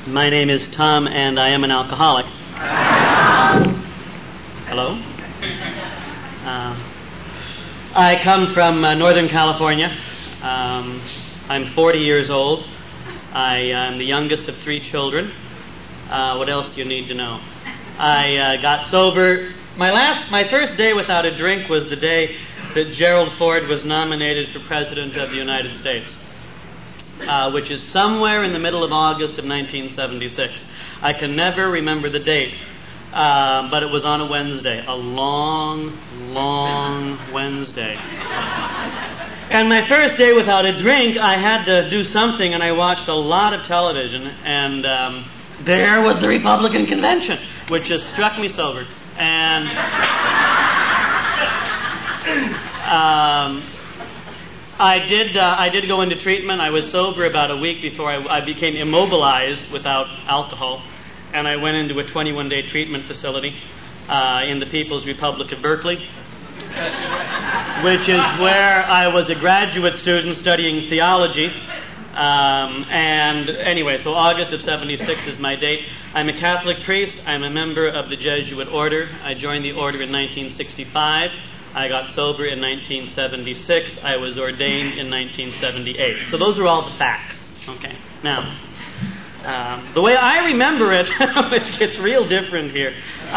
My name is Tom, and I am an alcoholic. Hello? I come from Northern California. I'm 40 years old. I am the youngest of 3 children. What else do you need to know? I got sober. My first day without a drink was the day that Gerald Ford was nominated for President of the United States, which is somewhere in the middle of August of 1976. I can never remember the date, but it was on a Wednesday, a long, long Wednesday. And my first day without a drink, I had to do something, and I watched a lot of television, and there was the Republican convention, which just struck me sober. And I did go into treatment. I was sober about a week before I became immobilized without alcohol, and I went into a 21-day treatment facility in the People's Republic of Berkeley, which is where I was a graduate student studying theology. And anyway, so August of 76 is my date. I'm a Catholic priest. I'm a member of the Jesuit order. I joined the order in 1965. I got sober in 1976. I was ordained in 1978. So those are all the facts. Okay. Now, the way I remember it, which gets real different here,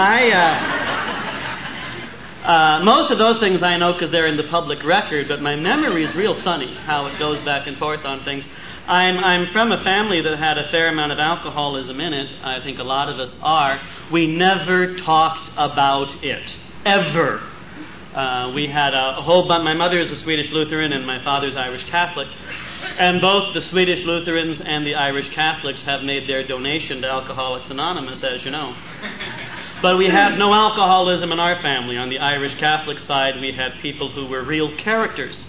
most of those things I know because they're in the public record, but my memory is real funny, how it goes back and forth on things. I'm from a family that had a fair amount of alcoholism in it. I think a lot of us are. We never talked about it, ever. We had a whole bunch. My mother is a Swedish Lutheran and my father's Irish Catholic. And both the Swedish Lutherans and the Irish Catholics have made their donation to Alcoholics Anonymous, as you know. But we have no alcoholism in our family. On the Irish Catholic side, we had people who were real characters.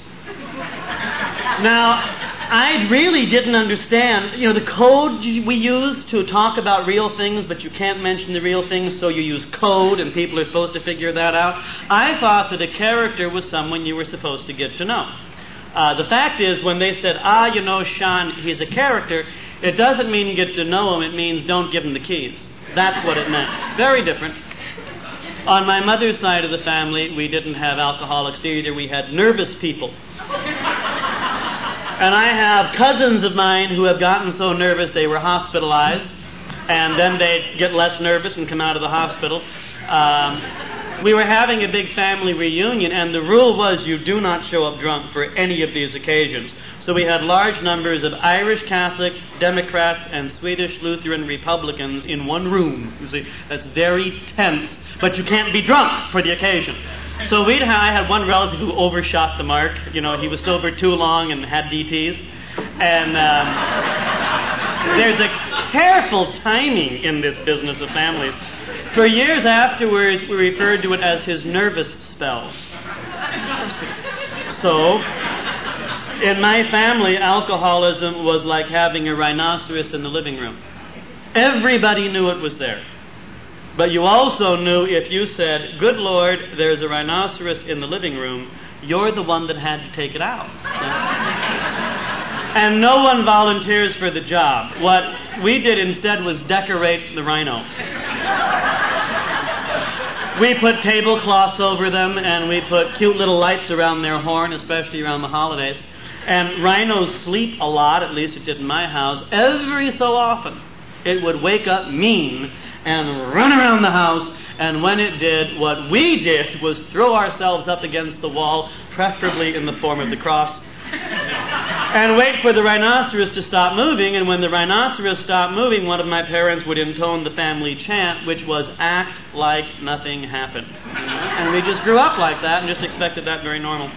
Now, I really didn't understand, the code we use to talk about real things, but you can't mention the real things, so you use code, and people are supposed to figure that out. I thought that a character was someone you were supposed to get to know. The fact is, when they said, Sean, he's a character, it doesn't mean you get to know him, it means don't give him the keys. That's what it meant. Very different. On my mother's side of the family, we didn't have alcoholics either. We had nervous people. And I have cousins of mine who have gotten so nervous they were hospitalized, and then they'd get less nervous and come out of the hospital. We were having a big family reunion, and the rule was you do not show up drunk for any of these occasions. So we had large numbers of Irish Catholic, Democrats, and Swedish Lutheran Republicans in one room. You see, that's very tense, but you can't be drunk for the occasion. So I had one relative who overshot the mark. He was sober too long and had DTs. And there's a careful timing in this business of families. For years afterwards, we referred to it as his nervous spell. So, in my family, alcoholism was like having a rhinoceros in the living room. Everybody knew it was there. But you also knew if you said, "Good Lord, there's a rhinoceros in the living room," you're the one that had to take it out. And no one volunteers for the job. What we did instead was decorate the rhino. We put tablecloths over them, and we put cute little lights around their horn, especially around the holidays. And rhinos sleep a lot, at least it did in my house. Every so often, it would wake up mean and run around the house, and when it did, what we did was throw ourselves up against the wall, preferably in the form of the cross, and wait for the rhinoceros to stop moving. And when the rhinoceros stopped moving, one of my parents would intone the family chant, which was, "Act like nothing happened." And we just grew up like that and just expected that very normal.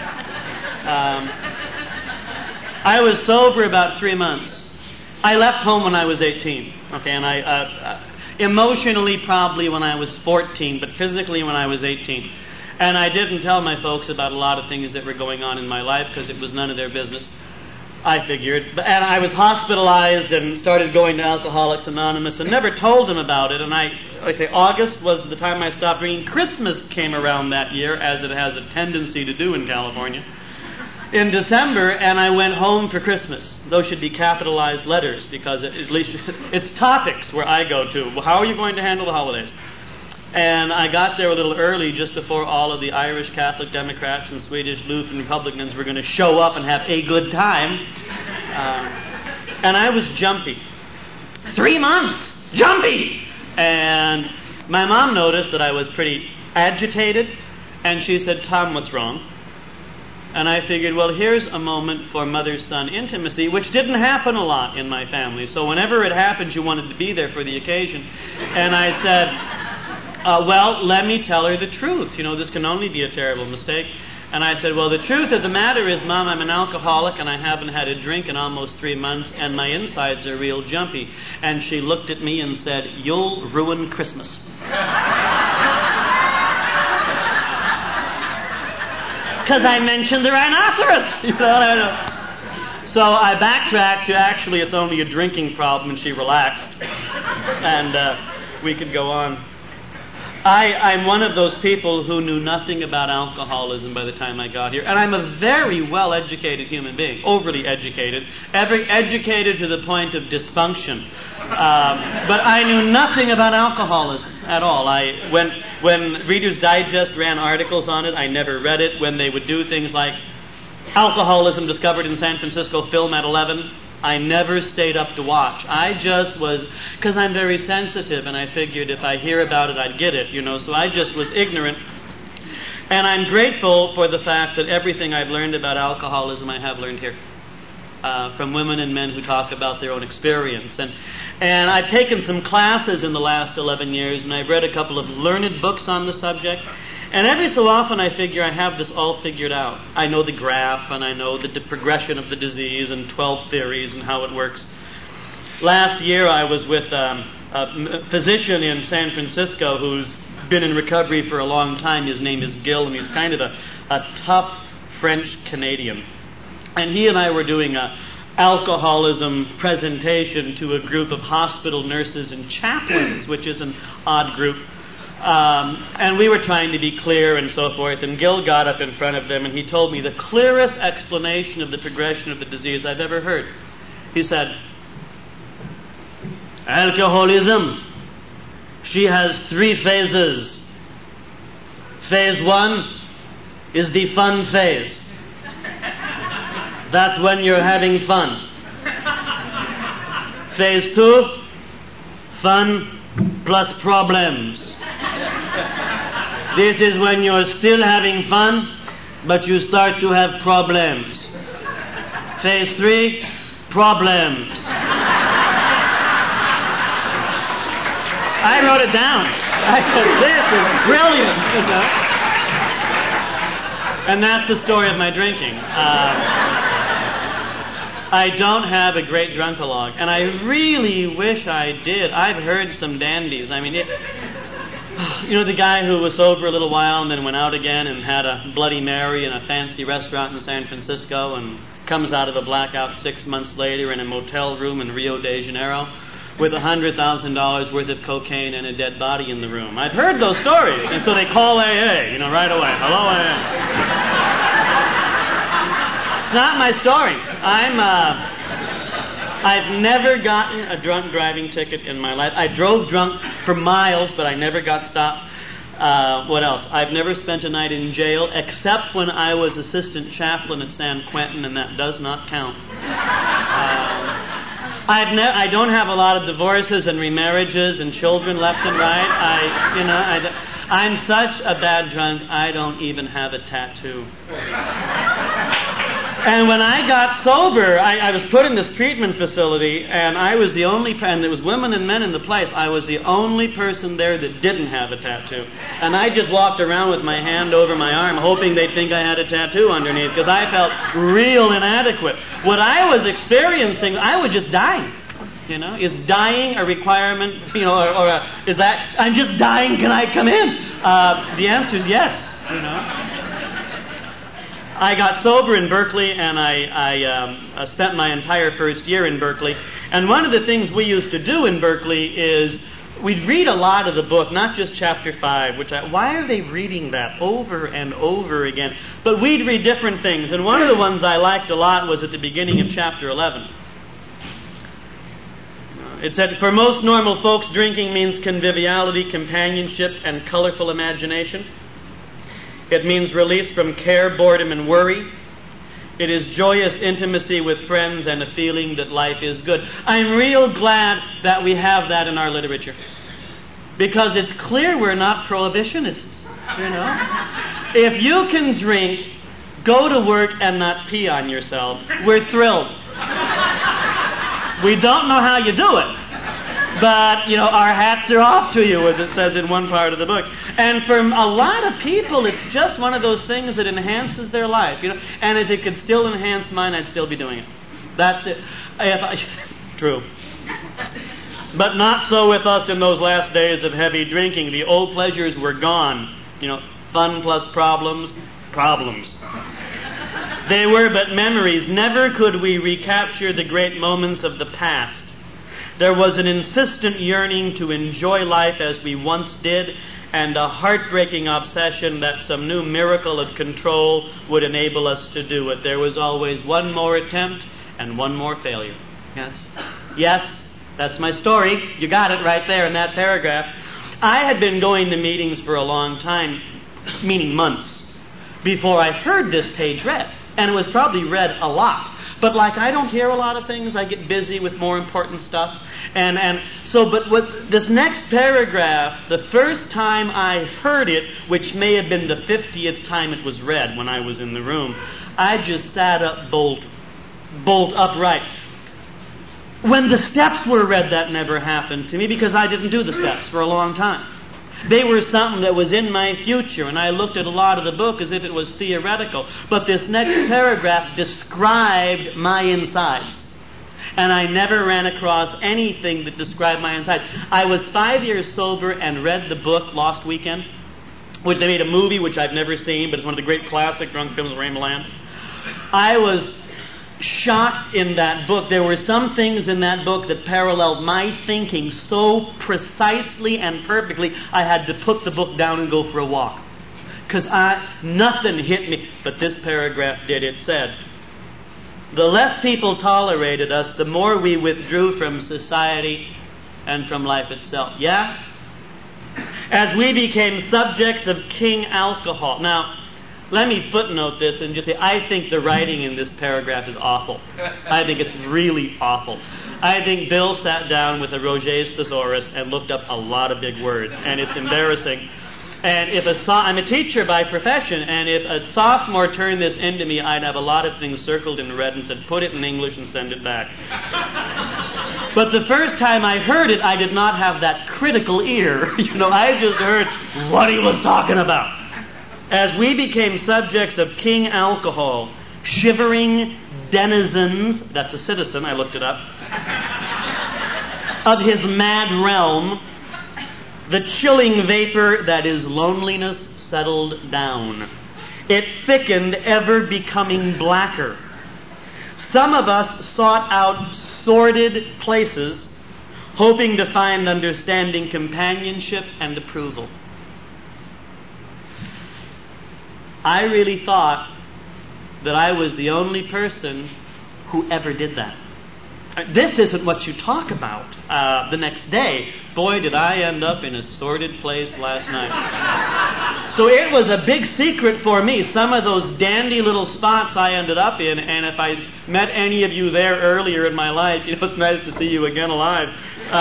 I was sober about 3 months. I left home when I was 18. Okay, and I emotionally probably when I was 14, but physically when I was 18. And I didn't tell my folks about a lot of things that were going on in my life because it was none of their business, I figured. And I was hospitalized and started going to Alcoholics Anonymous and never told them about it. And August was the time I stopped drinking. Christmas came around that year, as it has a tendency to do in California. in December, and I went home for Christmas. Those should be capitalized letters, because at least it's topics where I go to. How are you going to handle the holidays? And I got there a little early, just before all of the Irish Catholic Democrats and Swedish Lutheran Republicans were going to show up and have a good time. And I was jumpy. 3 months! Jumpy! And my mom noticed that I was pretty agitated, and she said, "Tom, what's wrong?" And I figured, well, here's a moment for mother-son intimacy, which didn't happen a lot in my family. So whenever it happened, you wanted to be there for the occasion. And I said, well, let me tell her the truth. This can only be a terrible mistake. And I said, well, the truth of the matter is, Mom, I'm an alcoholic and I haven't had a drink in almost 3 months and my insides are real jumpy. And she looked at me and said, "You'll ruin Christmas." Because I mentioned the rhinoceros. So I backtracked to, actually, it's only a drinking problem, and she relaxed. And we could go on. I'm one of those people who knew nothing about alcoholism by the time I got here. And I'm a very well-educated human being, overly educated, educated to the point of dysfunction. But I knew nothing about alcoholism at all. When Reader's Digest ran articles on it, I never read it. When they would do things like alcoholism discovered in San Francisco film at 11, I never stayed up to watch. I just was, because I'm very sensitive, and I figured if I hear about it, I'd get it, so I just was ignorant. And I'm grateful for the fact that everything I've learned about alcoholism I have learned here. From women and men who talk about their own experience. And I've taken some classes in the last 11 years, and I've read a couple of learned books on the subject. And every so often I figure I have this all figured out. I know the graph, and I know the progression of the disease, and 12 theories, and how it works. Last year I was with a physician in San Francisco who's been in recovery for a long time. His name is Gil, and he's kind of a tough French-Canadian. And he and I were doing a alcoholism presentation to a group of hospital nurses and chaplains, which is an odd group. And we were trying to be clear and so forth. And Gil got up in front of them and he told me the clearest explanation of the progression of the disease I've ever heard. He said, "Alcoholism, she has 3 phases. Phase 1 is the fun phase. That's when you're having fun. Phase 2, fun plus problems. This is when you're still having fun, but you start to have problems. Phase 3, problems." I wrote it down. I said, this is brilliant. And that's the story of my drinking. I don't have a great drunkalogue, and I really wish I did. I've heard some dandies. I mean, the guy who was sober a little while and then went out again and had a Bloody Mary in a fancy restaurant in San Francisco and comes out of a blackout 6 months later in a motel room in Rio de Janeiro with $100,000 worth of cocaine and a dead body in the room. I've heard those stories, and so they call AA, right away. Hello, AA. It's not my story. I've never gotten a drunk driving ticket in my life. I drove drunk for miles, but I never got stopped. What else? I've never spent a night in jail, except when I was assistant chaplain at San Quentin, and that does not count. I don't have a lot of divorces and remarriages and children left and right. I'm such a bad drunk, I don't even have a tattoo. And when I got sober, I was put in this treatment facility, and I was the only, and there was women and men in the place, I was the only person there that didn't have a tattoo. And I just walked around with my hand over my arm, hoping they'd think I had a tattoo underneath, because I felt real inadequate. What I was experiencing, I was just dying. Is dying a requirement, is that, I'm just dying, can I come in? The answer is yes, I got sober in Berkeley, and I spent my entire first year in Berkeley. And one of the things we used to do in Berkeley is we'd read a lot of the book, not just chapter 5, why are they reading that over and over again? But we'd read different things, and one of the ones I liked a lot was at the beginning of chapter 11. It said, for most normal folks, drinking means conviviality, companionship, and colorful imagination. It means release from care, boredom, and worry. It is joyous intimacy with friends and a feeling that life is good. I'm real glad that we have that in our literature. Because it's clear we're not prohibitionists, you know. If you can drink, go to work, and not pee on yourself, we're thrilled. We don't know how you do it. But, you know, our hats are off to you, as it says in one part of the book. And for a lot of people, it's just one of those things that enhances their life, you know. And if it could still enhance mine, I'd still be doing it. That's it. True. But not so with us in those last days of heavy drinking. The old pleasures were gone. You know, fun plus problems. They were but memories. Never could we recapture the great moments of the past. There was an insistent yearning to enjoy life as we once did, and a heartbreaking obsession that some new miracle of control would enable us to do it. There was always one more attempt and one more failure. Yes, that's my story. You got it right there in that paragraph. I had been going to meetings for a long time, meaning months, before I heard this page read. And it was probably read a lot. But like I don't hear a lot of things, I get busy with more important stuff. But with this next paragraph, the first time I heard it, which may have been the 50th time it was read when I was in the room, I just sat up bolt upright. When the steps were read, that never happened to me because I didn't do the steps for a long time. They were something that was in my future, and I looked at a lot of the book as if it was theoretical. But this next paragraph described my insides. And I never ran across anything that described my insides. I was 5 years sober and read the book Lost Weekend, which they made a movie, which I've never seen, but it's one of the great classic drunk films of Ray Milland. I was shocked in that book. There were some things in that book that paralleled my thinking so precisely and perfectly, I had to put the book down and go for a walk. Because nothing hit me. But this paragraph did. It said, the less people tolerated us, the more we withdrew from society and from life itself. Yeah? As we became subjects of King Alcohol. Now, let me footnote this and just say, I think the writing in this paragraph is awful. I think it's really awful. I think Bill sat down with a Roget's Thesaurus and looked up a lot of big words, and it's embarrassing. And I'm a teacher by profession, and if a sophomore turned this into me, I'd have a lot of things circled in red and said, put it in English and send it back. But the first time I heard it, I did not have that critical ear. I just heard what he was talking about. As we became subjects of King Alcohol, shivering denizens, that's a citizen, I looked it up, of his mad realm, the chilling vapor that is loneliness settled down. It thickened, ever becoming blacker. Some of us sought out sordid places, hoping to find understanding, companionship, and approval. I really thought that I was the only person who ever did that. This isn't what you talk about the next day. Boy, did I end up in a sordid place last night. So it was a big secret for me. Some of those dandy little spots I ended up in, and if I met any of you there earlier in my life, it's nice to see you again alive.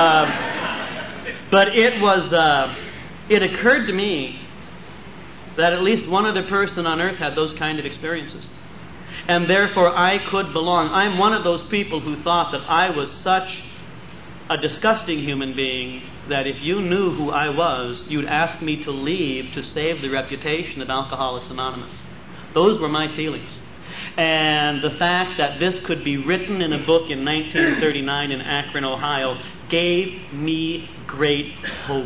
But it occurred to me that at least one other person on earth had those kind of experiences. And therefore I could belong. I'm one of those people who thought that I was such a disgusting human being that if you knew who I was, you'd ask me to leave to save the reputation of Alcoholics Anonymous. Those were my feelings. And the fact that this could be written in a book in 1939 in Akron, Ohio, gave me great hope.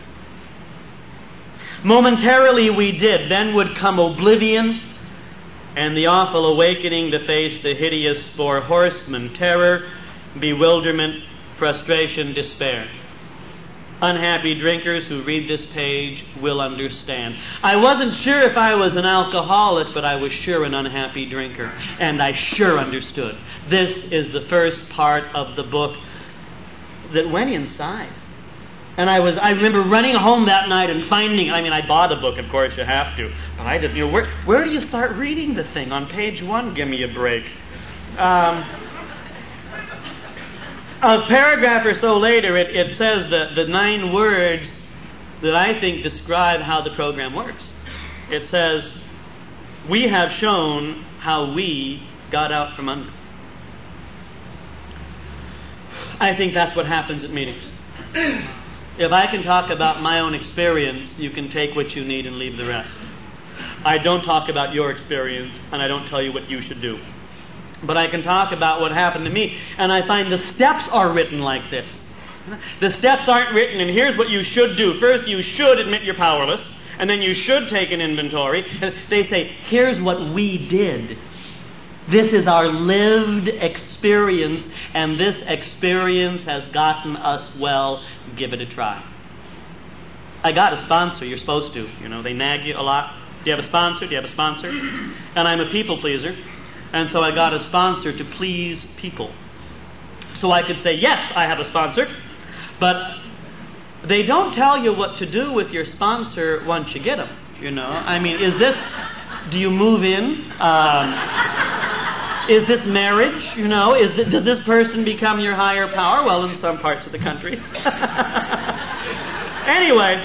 Momentarily we did. Then would come oblivion and the awful awakening to face the hideous four horsemen: terror, bewilderment, frustration, despair. Unhappy drinkers who read this page will understand. I wasn't sure if I was an alcoholic, but I was sure an unhappy drinker. And I sure understood. This is the first part of the book that went inside. And I remember running home that night and finding, I bought a book, of course, you have to. But I didn't, where do you start reading the thing? On page 1, give me a break. A paragraph or so later, it says the 9 words that I think describe how the program works. It says, we have shown how we got out from under. I think that's what happens at meetings. If I can talk about my own experience, you can take what you need and leave the rest. I don't talk about your experience, and I don't tell you what you should do. But I can talk about what happened to me. And I find the steps are written like this. The steps aren't written, and here's what you should do. First, you should admit you're powerless. And then you should take an inventory. And they say, here's what we did. This is our lived experience. And this experience has gotten us well. Give it a try. I got a sponsor. You're supposed to. They nag you a lot. Do you have a sponsor? Do you have a sponsor? And I'm a people pleaser. And so I got a sponsor to please people. So I could say, yes, I have a sponsor. But they don't tell you what to do with your sponsor once you get them. Is this, do you move in? Is this marriage? Does this person become your higher power? Well, in some parts of the country. Anyway,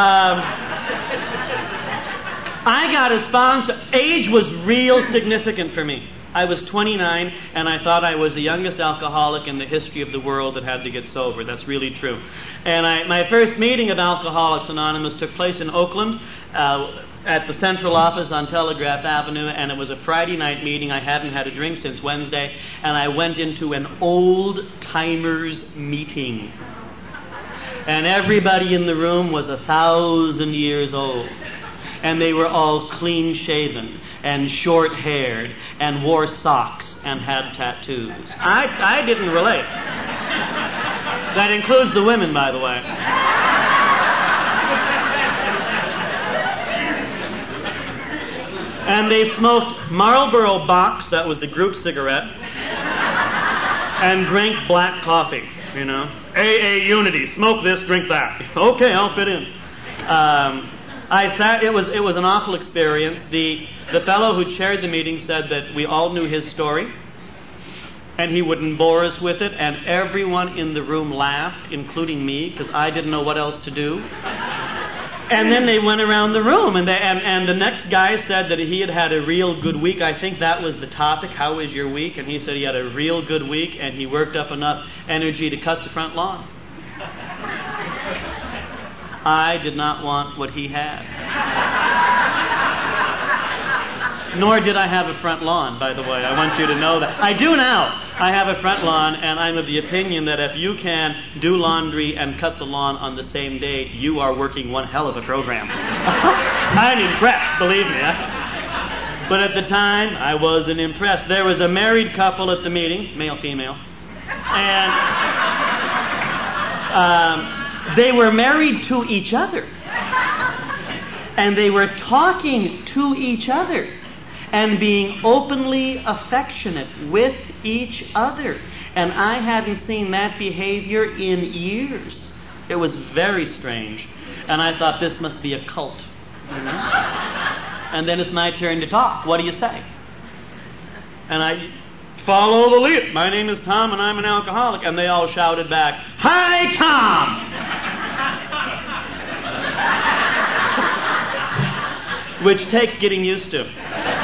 I got a sponsor. Age was real significant for me. I was 29, and I thought I was the youngest alcoholic in the history of the world that had to get sober. That's really true. And my first meeting of Alcoholics Anonymous took place in Oakland at the central office on Telegraph Avenue, and it was a Friday night meeting. I hadn't had a drink since Wednesday, and I went into an old-timers meeting. And everybody in the room was 1,000 years old. And they were all clean-shaven and short-haired and wore socks and had tattoos. I didn't relate. That includes the women, by the way. And they smoked Marlboro Box, that was the group cigarette, and drank black coffee, AA Unity, smoke this, drink that. Okay, I'll fit in. It was an awful experience. The fellow who chaired the meeting said that we all knew his story, and he wouldn't bore us with it, and everyone in the room laughed, including me, because I didn't know what else to do. And then they went around the room, and the next guy said that he had a real good week. I think that was the topic, how was your week? And he said he had a real good week, and he worked up enough energy to cut the front lawn. I did not want what he had. Nor did I have a front lawn, by the way. I want you to know that. I do now. I have a front lawn, and I'm of the opinion that if you can do laundry and cut the lawn on the same day, you are working one hell of a program. I'm impressed, believe me. But at the time, I wasn't impressed. There was a married couple at the meeting, male-female, and they were married to each other. And they were talking to each other and being openly affectionate with each other. And I hadn't seen that behavior in years. It was very strange. And I thought, this must be a cult. And then it's my turn to talk. What do you say? And I follow the lead. My name is Tom and I'm an alcoholic. And they all shouted back, "Hi, Tom!" Which takes getting used to.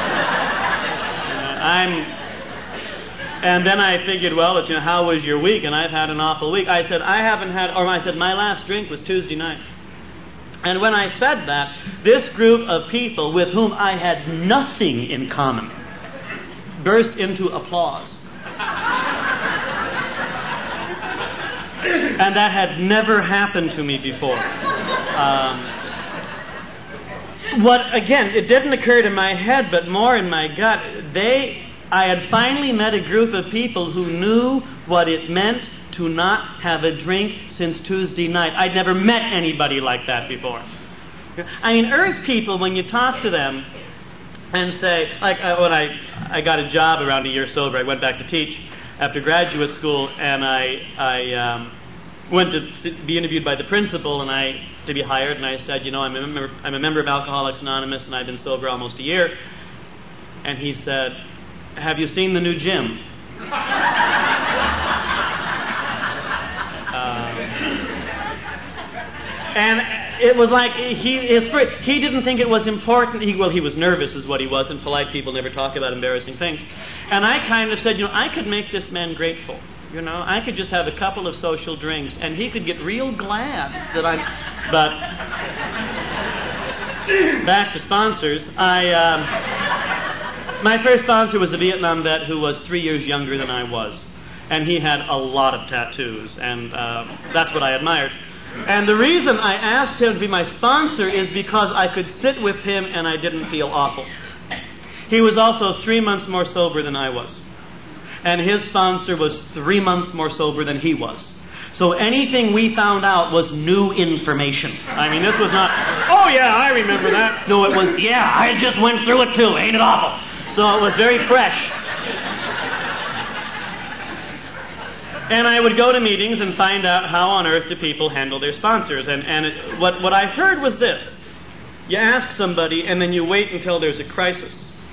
And then I figured, well, how was your week? And I've had an awful week. I said, my last drink was Tuesday night. And when I said that, this group of people with whom I had nothing in common burst into applause. And that had never happened to me before. It didn't occur to my head, but more in my gut. I had finally met a group of people who knew what it meant to not have a drink since Tuesday night. I'd never met anybody like that before. I mean, Earth people, when you talk to them and say, like when I got a job around a year sober, I went back to teach after graduate school, and I went to be interviewed by the principal and to be hired, and I said, I'm a member of Alcoholics Anonymous, and I've been sober almost a year. And he said, have you seen the new gym? And it was like he didn't think it was important. He was nervous is what he was, and polite people never talk about embarrassing things. And I kind of said, I could make this man grateful. I could just have a couple of social drinks, and he could get real glad that But back to sponsors. My first sponsor was a Vietnam vet who was 3 years younger than I was, and he had a lot of tattoos, and that's what I admired. And the reason I asked him to be my sponsor is because I could sit with him and I didn't feel awful. He was also 3 months more sober than I was. And his sponsor was 3 months more sober than he was. So anything we found out was new information. I mean, this was not, oh yeah, I remember that. No, it was, yeah, I just went through it too. Ain't it awful? So it was very fresh. And I would go to meetings and find out how on earth do people handle their sponsors. And what I heard was this. You ask somebody and then you wait until there's a crisis.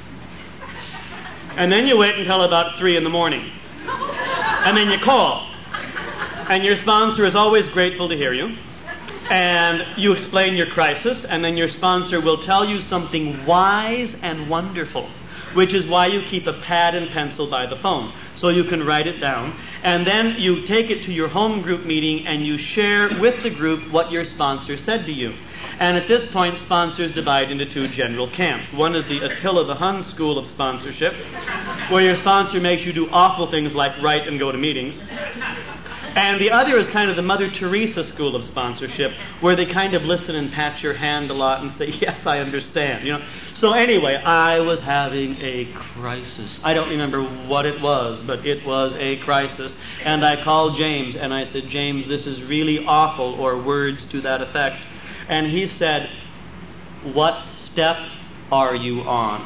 And then you wait until about 3 in the morning. And then you call. And your sponsor is always grateful to hear you. And you explain your crisis, and then your sponsor will tell you something wise and wonderful, which is why you keep a pad and pencil by the phone, so you can write it down. And then you take it to your home group meeting and you share with the group what your sponsor said to you. And at this point, sponsors divide into 2 general camps. One is the Attila the Hun school of sponsorship, where your sponsor makes you do awful things like write and go to meetings. And the other is kind of the Mother Teresa school of sponsorship, where they kind of listen and pat your hand a lot and say, yes, I understand. So anyway, I was having a crisis. I don't remember what it was, but it was a crisis. And I called James and I said, James, this is really awful, or words to that effect. And he said, what step are you on?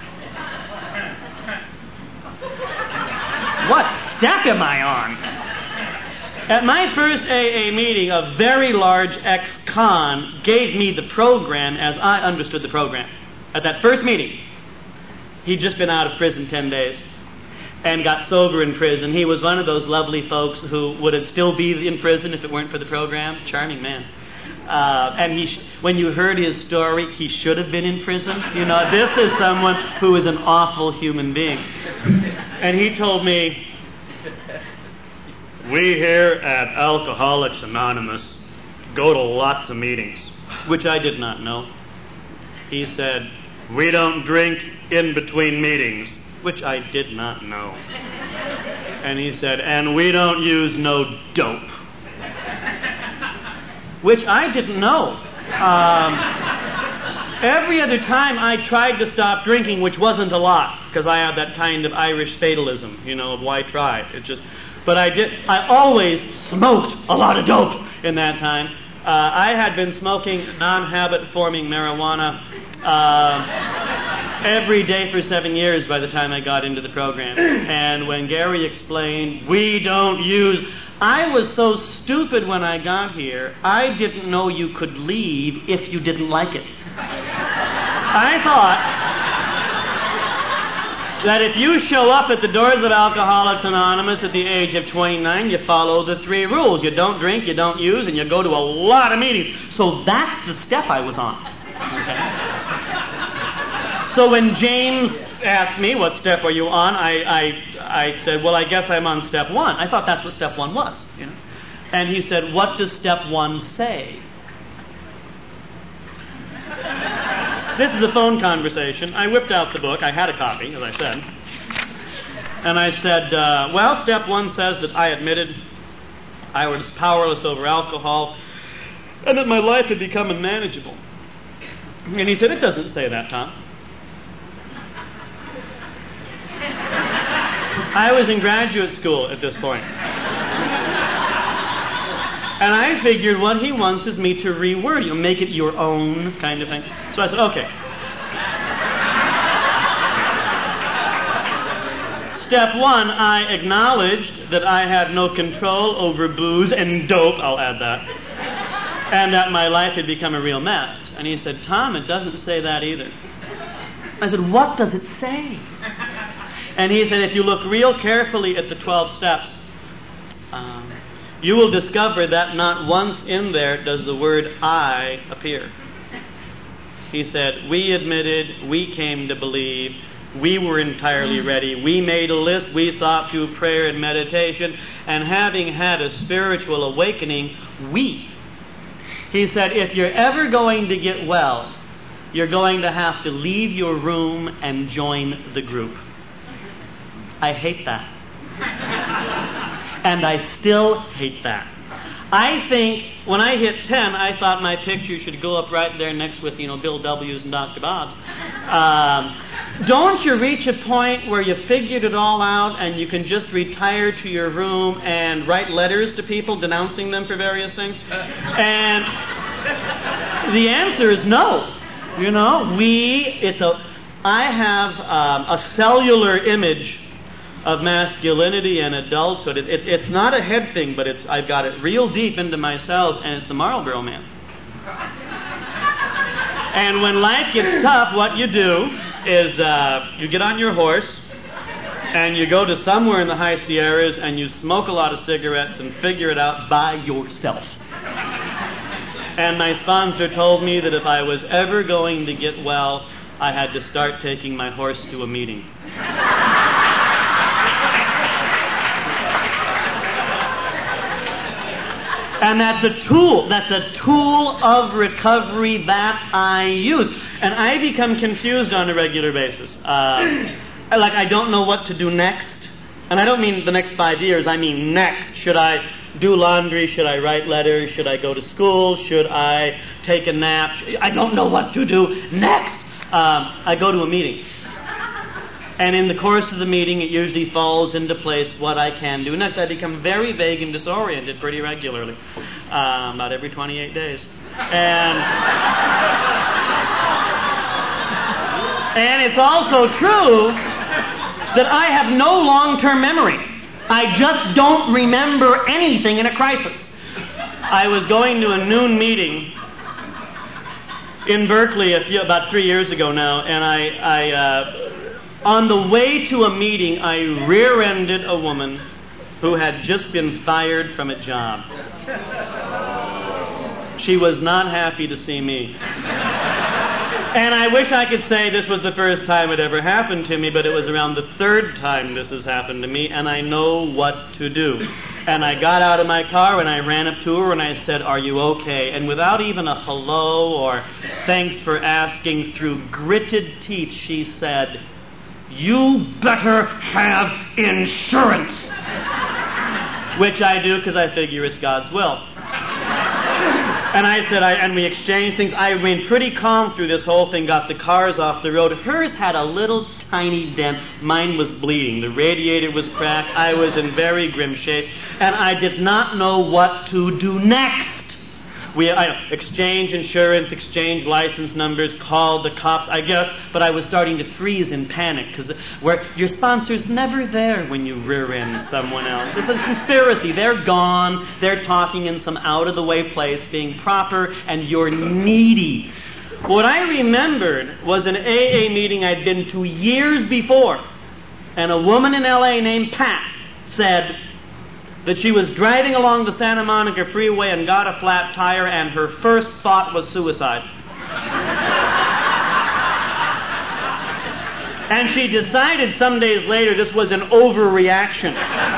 What step am I on? At my first AA meeting, a very large ex-con gave me the program as I understood the program. At that first meeting, he'd just been out of prison 10 days and got sober in prison. He was one of those lovely folks who would still be in prison if it weren't for the program. Charming man. And when you heard his story, he should have been in prison. This is someone who is an awful human being. And he told me, we here at Alcoholics Anonymous go to lots of meetings, which I did not know. He said, we don't drink in between meetings, which I did not know. And he said, and we don't use no dope, which I didn't know. Every other time I tried to stop drinking, which wasn't a lot, because I have that kind of Irish fatalism, of why try? But I always smoked a lot of dope in that time. I had been smoking non-habit forming marijuana every day for 7 years by the time I got into the program. And when Gary explained, we don't use... I was so stupid when I got here, I didn't know you could leave if you didn't like it. I thought that if you show up at the doors of Alcoholics Anonymous at the age of 29, you follow the 3 rules. You don't drink, you don't use, and you go to a lot of meetings. So that's the step I was on. Okay? So when James asked me, what step are you on? I said, well, I guess I'm on step 1. I thought that's what step 1 was. And he said, what does step 1 say? This is a phone conversation. I whipped out the book. I had a copy, as I said. And I said, well, step 1 says that I admitted I was powerless over alcohol and that my life had become unmanageable. And he said, it doesn't say that, Tom. I was in graduate school at this point. And I figured what he wants is me to reword it, make it your own kind of thing. So I said, okay. Step one, I acknowledged that I had no control over booze and dope, I'll add that, and that my life had become a real mess. And he said, Tom, it doesn't say that either. I said, what does it say? And he said, if you look real carefully at the 12 steps, you will discover that not once in there does the word I appear. He said, we admitted, we came to believe, we were entirely ready, we made a list, we sought through prayer and meditation, and having had a spiritual awakening, he said, if you're ever going to get well, you're going to have to leave your room and join the group. I hate that. And I still hate that. I think when I hit 10, I thought my picture should go up right there next with, Bill W's and Dr. Bob's. Don't you reach a point where you figured it all out and you can just retire to your room and write letters to people denouncing them for various things? And the answer is no. I have a cellular image of masculinity and adulthood. It's not a head thing, but I've got it real deep into my cells, and it's the Marlboro Man. And when life gets tough, what you do is you get on your horse and you go to somewhere in the high Sierras and you smoke a lot of cigarettes and figure it out by yourself. And my sponsor told me that if I was ever going to get well, I had to start taking my horse to a meeting. And that's a tool. That's a tool of recovery that I use. And I become confused on a regular basis. I don't know what to do next. And I don't mean the next 5 years. I mean next. Should I do laundry? Should I write letters? Should I go to school? Should I take a nap? I don't know what to do next. I go to a meeting. And in the course of the meeting, it usually falls into place what I can do next. I become very vague and disoriented pretty regularly, about every 28 days. And it's also true that I have no long-term memory. I just don't remember anything in a crisis. I was going to a noon meeting in Berkeley about 3 years ago now, and I on the way to a meeting, I rear-ended a woman who had just been fired from a job. She was not happy to see me. And I wish I could say this was the first time it ever happened to me, but it was around the third time this has happened to me, and I know what to do. And I got out of my car and I ran up to her and I said, "Are you okay?" And without even a hello or thanks for asking, through gritted teeth, she said, "You better have insurance." Which I do because I figure it's God's will. And I said, and we exchanged things. I remained pretty calm through this whole thing, got the cars off the road. Hers had a little tiny dent. Mine was bleeding. The radiator was cracked. I was in very grim shape. And I did not know what to do next. I exchanged insurance, exchanged license numbers, called the cops, I guess, but I was starting to freeze in panic because your sponsor's never there when you rear-end someone else. It's a conspiracy. They're gone. They're talking in some out-of-the-way place, being proper, and you're needy. What I remembered was an AA meeting I'd been to years before, and a woman in L.A. named Pat said that she was driving along the Santa Monica freeway and got a flat tire, and her first thought was suicide. And she decided some days later this was an overreaction.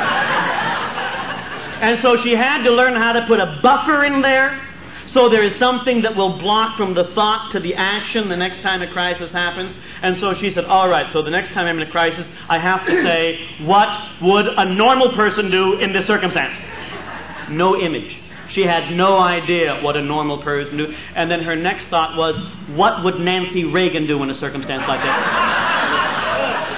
And so she had to learn how to put a buffer in there, so there is something that will block from the thought to the action the next time a crisis happens. And so she said, all right, so the next time I'm in a crisis, I have to say, what would a normal person do in this circumstance? No image. She had no idea what a normal person do. And then her next thought was, what would Nancy Reagan do in a circumstance like this?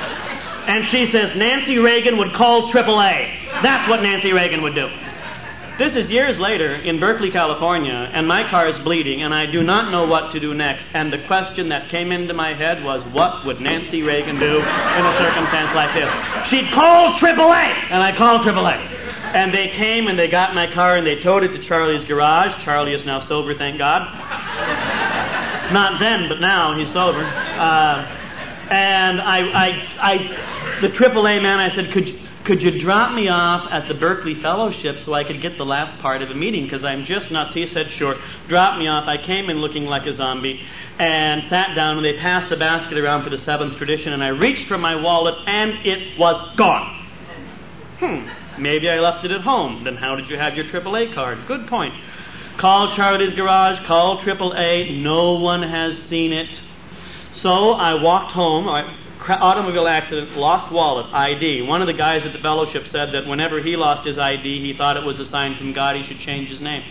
And she says, Nancy Reagan would call AAA. That's what Nancy Reagan would do. This is years later in Berkeley, California, and my car is bleeding, and I do not know what to do next. And the question that came into my head was, what would Nancy Reagan do in a circumstance like this? She'd call AAA, and I called AAA. And they came and they got my car and they towed it to Charlie's garage. Charlie is now sober, thank God. Not then, but now he's sober. And the AAA man, I said, could you drop me off at the Berkeley Fellowship so I could get the last part of a meeting because I'm just nuts. He said, sure. Dropped me off. I came in looking like a zombie and sat down and they passed the basket around for the seventh tradition and I reached for my wallet and it was gone. Maybe I left it at home. Then how did you have your AAA card? Good point. Call Charlie's garage, call AAA. No one has seen it. So I walked home. Automobile accident, lost wallet, ID. One of the guys at the fellowship said that whenever he lost his ID, he thought it was a sign from God he should change his name.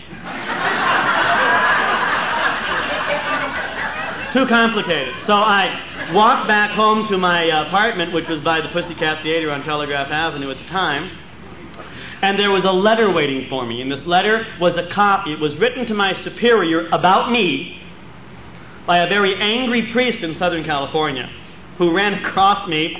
It's too complicated. So I walked back home to my apartment, which was by the Pussycat Theater on Telegraph Avenue at the time. And there was a letter waiting for me. And this letter was a copy. It was written to my superior about me by a very angry priest in Southern California who ran across me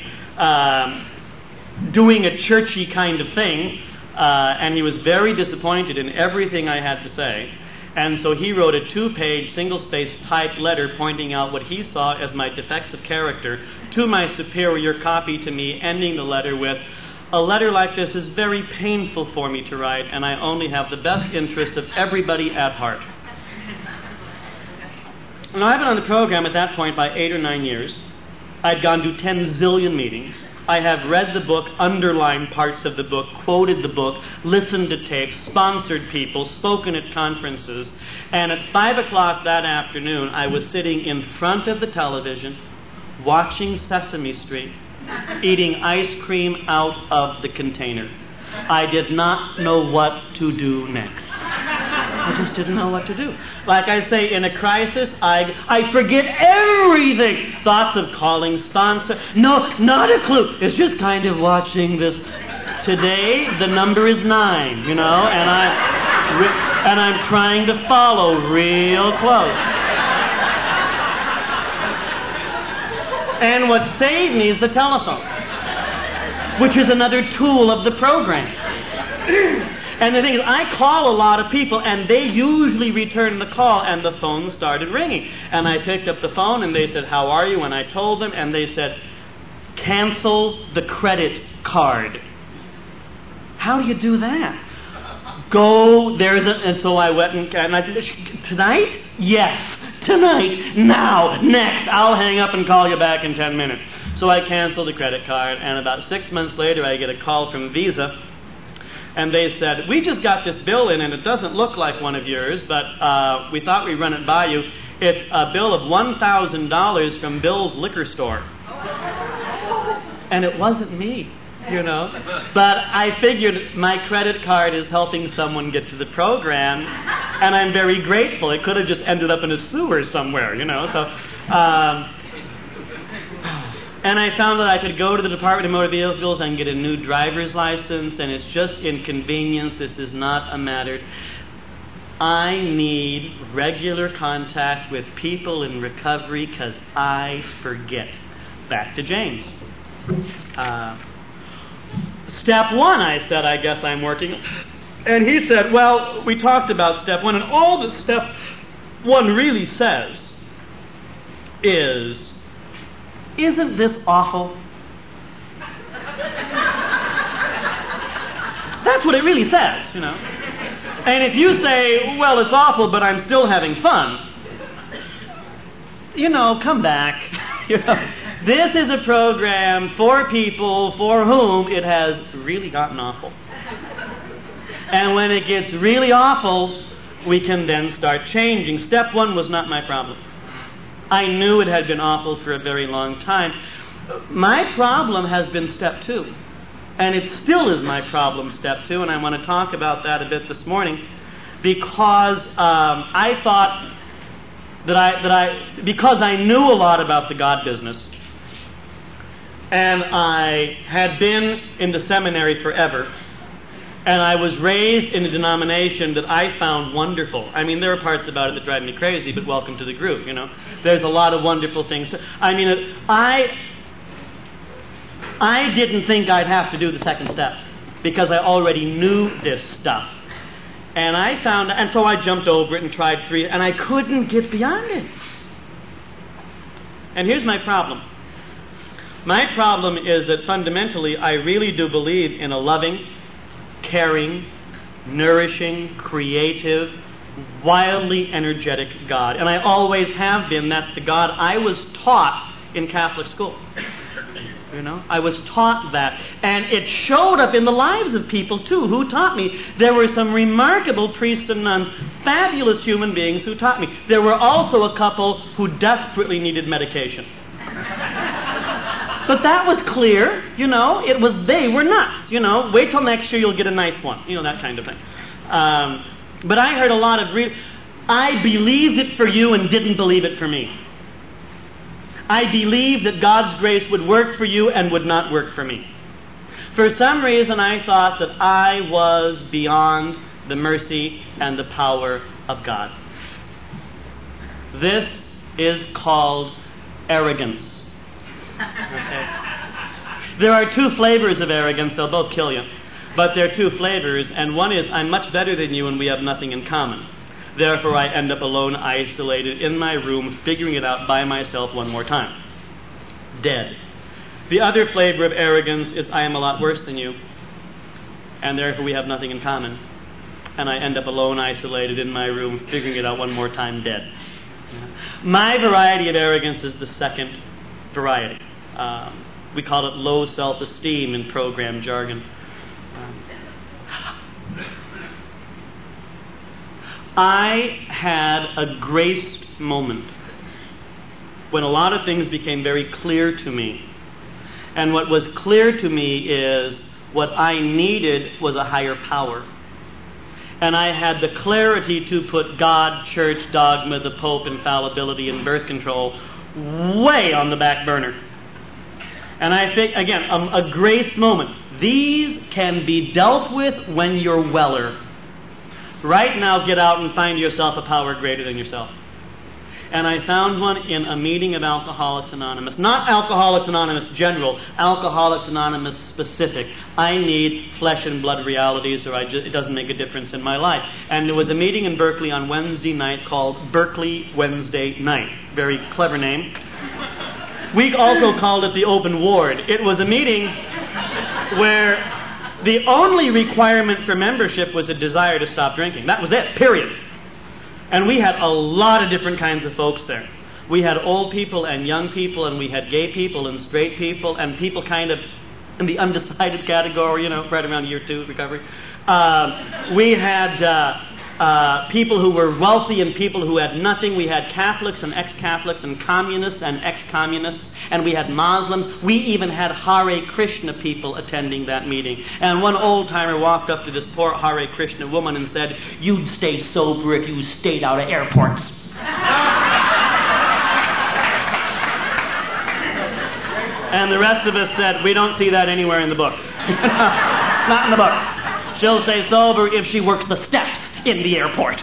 doing a churchy kind of thing. And he was very disappointed in everything I had to say. And so he wrote a 2-page, single-spaced typed letter pointing out what he saw as my defects of character to my superior, copy to me, ending the letter with, "A letter like this is very painful for me to write, and I only have the best interests of everybody at heart." Now, I've been on the program at that point by 8 or 9 years. I'd gone to 10 zillion meetings. I have read the book, underlined parts of the book, quoted the book, listened to tapes, sponsored people, spoken at conferences. And at 5 o'clock that afternoon, I was sitting in front of the television, watching Sesame Street, eating ice cream out of the container. I did not know what to do next. I just didn't know what to do. Like I say, in a crisis, I forget everything. Thoughts of calling sponsor. No, not a clue. It's just kind of watching this. Today, the number is 9, and I'm trying to follow real close. And what saved me is the telephone, which is another tool of the program. And the thing is, I call a lot of people, and they usually return the call, and the phone started ringing. And I picked up the phone, and they said, "How are you?" And I told them, and they said, "Cancel the credit card." How do you do that? And so I went and I "Tonight? Yes, tonight, now, next. I'll hang up and call you back in 10 minutes. So I canceled the credit card, and about 6 months later, I get a call from Visa. And they said, "We just got this bill in, and it doesn't look like one of yours, but we thought we'd run it by you. It's a bill of $1,000 from Bill's liquor store." And it wasn't me, But I figured my credit card is helping someone get to the program, and I'm very grateful. It could have just ended up in a sewer somewhere, So... And I found that I could go to the Department of Motor Vehicles and get a new driver's license, and it's just inconvenience. This is not a matter. I need regular contact with people in recovery because I forget. Back to James. Step 1, I said, I guess I'm working. And he said, well, we talked about step 1, and all that step 1 really says is, "Isn't this awful?" That's what it really says, And if you say, "Well, it's awful, but I'm still having fun," come back. This is a program for people for whom it has really gotten awful. And when it gets really awful, we can then start changing. Step 1 was not my problem. I knew it had been awful for a very long time. My problem has been step 2. And it still is my problem, step 2, and I want to talk about that a bit this morning, because I thought because I knew a lot about the God business, and I had been in the seminary forever, And I was raised in a denomination that I found wonderful. I mean, there are parts about it that drive me crazy, but welcome to the group, you know. There's a lot of wonderful things. I mean, I didn't think I'd have to do the second step because I already knew this stuff. And so I jumped over it and tried 3, and I couldn't get beyond it. And here's my problem. My problem is that fundamentally I really do believe in a loving, caring, nourishing, creative, wildly energetic God. And I always have been. That's the God I was taught in Catholic school. You know, I was taught that. And it showed up in the lives of people, too, who taught me. There were some remarkable priests and nuns, fabulous human beings who taught me. There were also a couple who desperately needed medication. But that was clear, you know. They were nuts, you know. Wait till next year, you'll get a nice one. You know, that kind of thing. But I heard a lot of I believed it for you and didn't believe it for me. I believed that God's grace would work for you and would not work for me. For some reason, I thought that I was beyond the mercy and the power of God. This is called arrogance. Okay? There are 2 flavors of arrogance. They'll both kill you. But there are 2 flavors, and one is, I'm much better than you and we have nothing in common. Therefore, I end up alone, isolated, in my room, figuring it out by myself one more time. Dead. The other flavor of arrogance is, I am a lot worse than you, and therefore we have nothing in common. And I end up alone, isolated, in my room, figuring it out one more time, dead. My variety of arrogance is the second variety. We call it low self-esteem in program jargon. I had a grace moment when a lot of things became very clear to me. And what was clear to me is what I needed was a higher power. And I had the clarity to put God, church, dogma, the Pope, infallibility, and birth control way on the back burner. And I think, again, a grace moment. These can be dealt with when you're weller. Right now, get out and find yourself a power greater than yourself. And I found one in a meeting of Alcoholics Anonymous. Not Alcoholics Anonymous general, Alcoholics Anonymous specific. I need flesh and blood realities or it doesn't make a difference in my life. And there was a meeting in Berkeley on Wednesday night called Berkeley Wednesday Night. Very clever name. We also called it the Open Ward. It was a meeting where the only requirement for membership was a desire to stop drinking. That was it, period. And we had a lot of different kinds of folks there. We had old people and young people, and we had gay people and straight people, and people kind of in the undecided category, you know, right around year 2 recovery. We had people who were wealthy and people who had nothing. We had Catholics and ex-Catholics and communists and ex-communists, and we had Muslims. We even had Hare Krishna people attending that meeting. And one old-timer walked up to this poor Hare Krishna woman and said, "You'd stay sober if you stayed out of airports." And the rest of us said, "We don't see that anywhere in the book." Not in the book. She'll stay sober if she works the steps in the airport.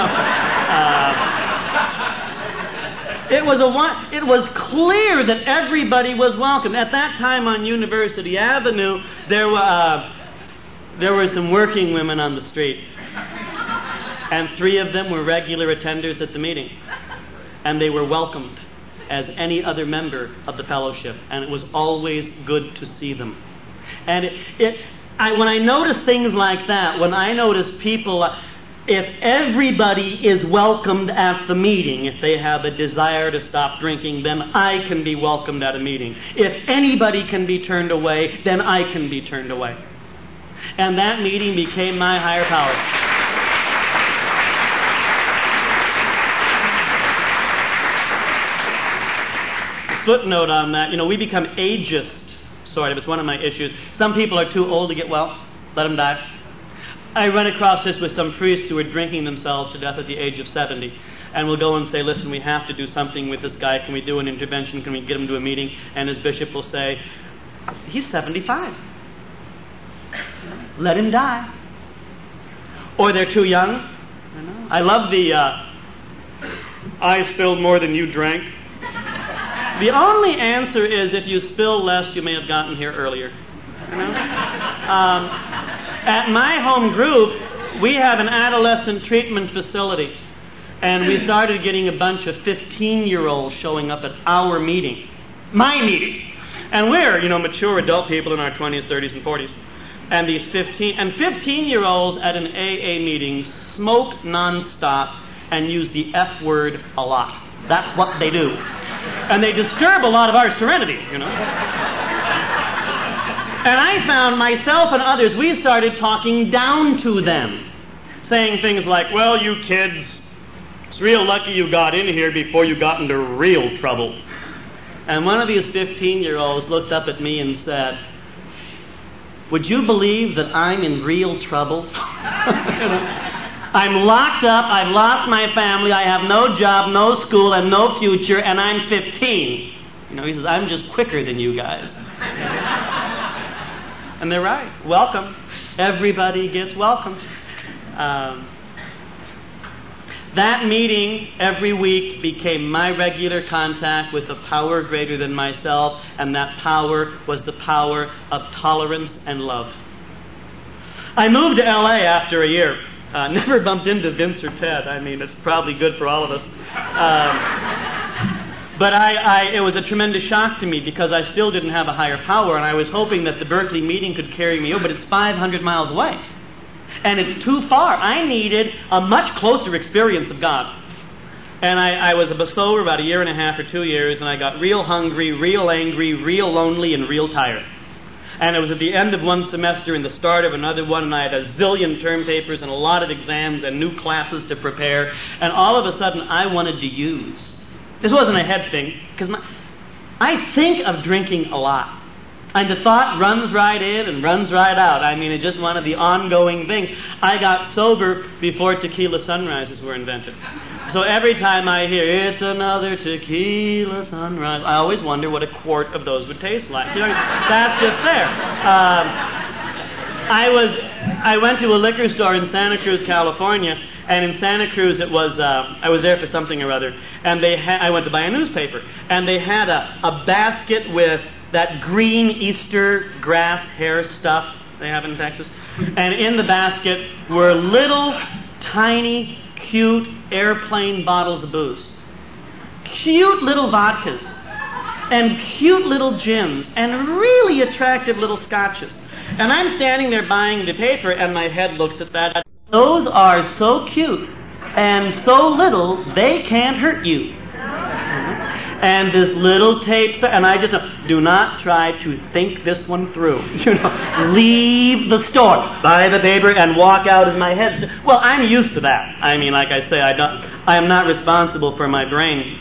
It was clear that everybody was welcome. At that time on University Avenue, there were some working women on the street. And 3 of them were regular attenders at the meeting. And they were welcomed as any other member of the fellowship. And it was always good to see them. And when I notice things like that, when I notice people, if everybody is welcomed at the meeting, if they have a desire to stop drinking, then I can be welcomed at a meeting. If anybody can be turned away, then I can be turned away. And that meeting became my higher power. Footnote on that, we become ageist. Sort of. It's one of my issues. Some people are too old to get well. Let them die. I run across this with some priests who are drinking themselves to death at the age of 70. And we'll go and say, "Listen, we have to do something with this guy. Can we do an intervention? Can we get him to a meeting?" And his bishop will say, "He's 75. Let him die." Or they're too young. I love the I spilled more than you drank. The only answer is if you spill less, you may have gotten here earlier. At my home group, we have an adolescent treatment facility. And we started getting a bunch of 15-year-olds showing up at our meeting. My meeting. And we're, mature adult people in our 20s, 30s, and 40s. And these 15-year-olds at an AA meeting smoke nonstop and use the F word a lot. That's what they do. And they disturb a lot of our serenity, And I found myself and others, we started talking down to them. Saying things like, well, you kids, it's real lucky you got in here before you got into real trouble. And one of these 15-year-olds looked up at me and said, would you believe that I'm in real trouble? I'm locked up, I've lost my family, I have no job, no school, and no future, and I'm 15. He says, I'm just quicker than you guys. And they're right. Welcome. Everybody gets welcome. That meeting every week became my regular contact with a power greater than myself, and that power was the power of tolerance and love. I moved to L.A. after a year. Never bumped into Vince or Ted. It's probably good for all of us. But it was a tremendous shock to me because I still didn't have a higher power, and I was hoping that the Berkeley meeting could carry me over, but it's 500 miles away. And it's too far. I needed a much closer experience of God. And I was sober about a year and a half or 2 years, and I got real hungry, real angry, real lonely, and real tired. And it was at the end of one semester and the start of another one, and I had a zillion term papers and a lot of exams and new classes to prepare. And all of a sudden, I wanted to use. This wasn't a head thing, because I think of drinking a lot. And the thought runs right in and runs right out. It's just one of the ongoing things. I got sober before tequila sunrises were invented. So every time I hear, it's another tequila sunrise, I always wonder what a quart of those would taste like. That's just there. I went to a liquor store in Santa Cruz, California, and in Santa Cruz it was, I was there for something or other, and I went to buy a newspaper, and they had a basket with that green Easter grass hair stuff they have in Texas. And in the basket were little, tiny, cute airplane bottles of booze. Cute little vodkas. And cute little gins. And really attractive little scotches. And I'm standing there buying the paper, and my head looks at that. Those are so cute and so little, they can't hurt you. And this little tape, and I just do not try to think this one through. Leave the store, buy the paper, and walk out as my head. Well, I'm used to that. Like I say, I am not responsible for my brain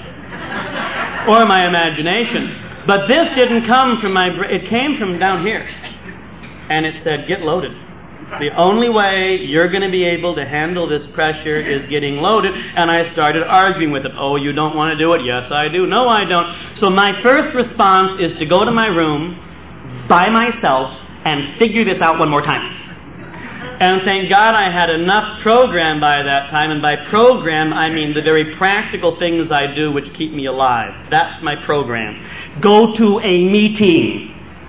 or my imagination. But this didn't come from my brain; it came from down here, and it said, "Get loaded." The only way you're going to be able to handle this pressure is getting loaded. And I started arguing with it. Oh, you don't want to do it? Yes, I do. No, I don't. So my first response is to go to my room by myself and figure this out one more time. And thank God I had enough program by that time. And by program, I mean the very practical things I do which keep me alive. That's my program. Go to a meeting.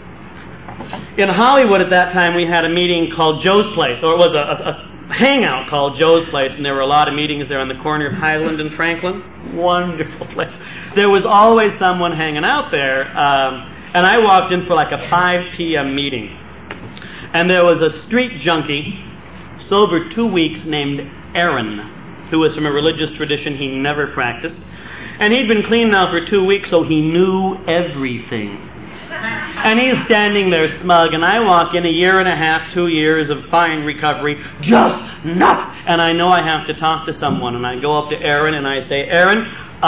In Hollywood at that time, we had a meeting called Joe's Place, or it was a hangout called Joe's Place, and there were a lot of meetings there on the corner of Highland and Franklin. Wonderful place. There was always someone hanging out there, and I walked in for like a 5 p.m. meeting. And there was a street junkie, sober 2 weeks, named Aaron, who was from a religious tradition he never practiced. And he'd been clean now for 2 weeks, so he knew everything. And he's standing there smug, and I walk in 1.5 years, 2 years of fine recovery, just nuts. And I know I have to talk to someone, and I go up to Aaron and I say, Aaron,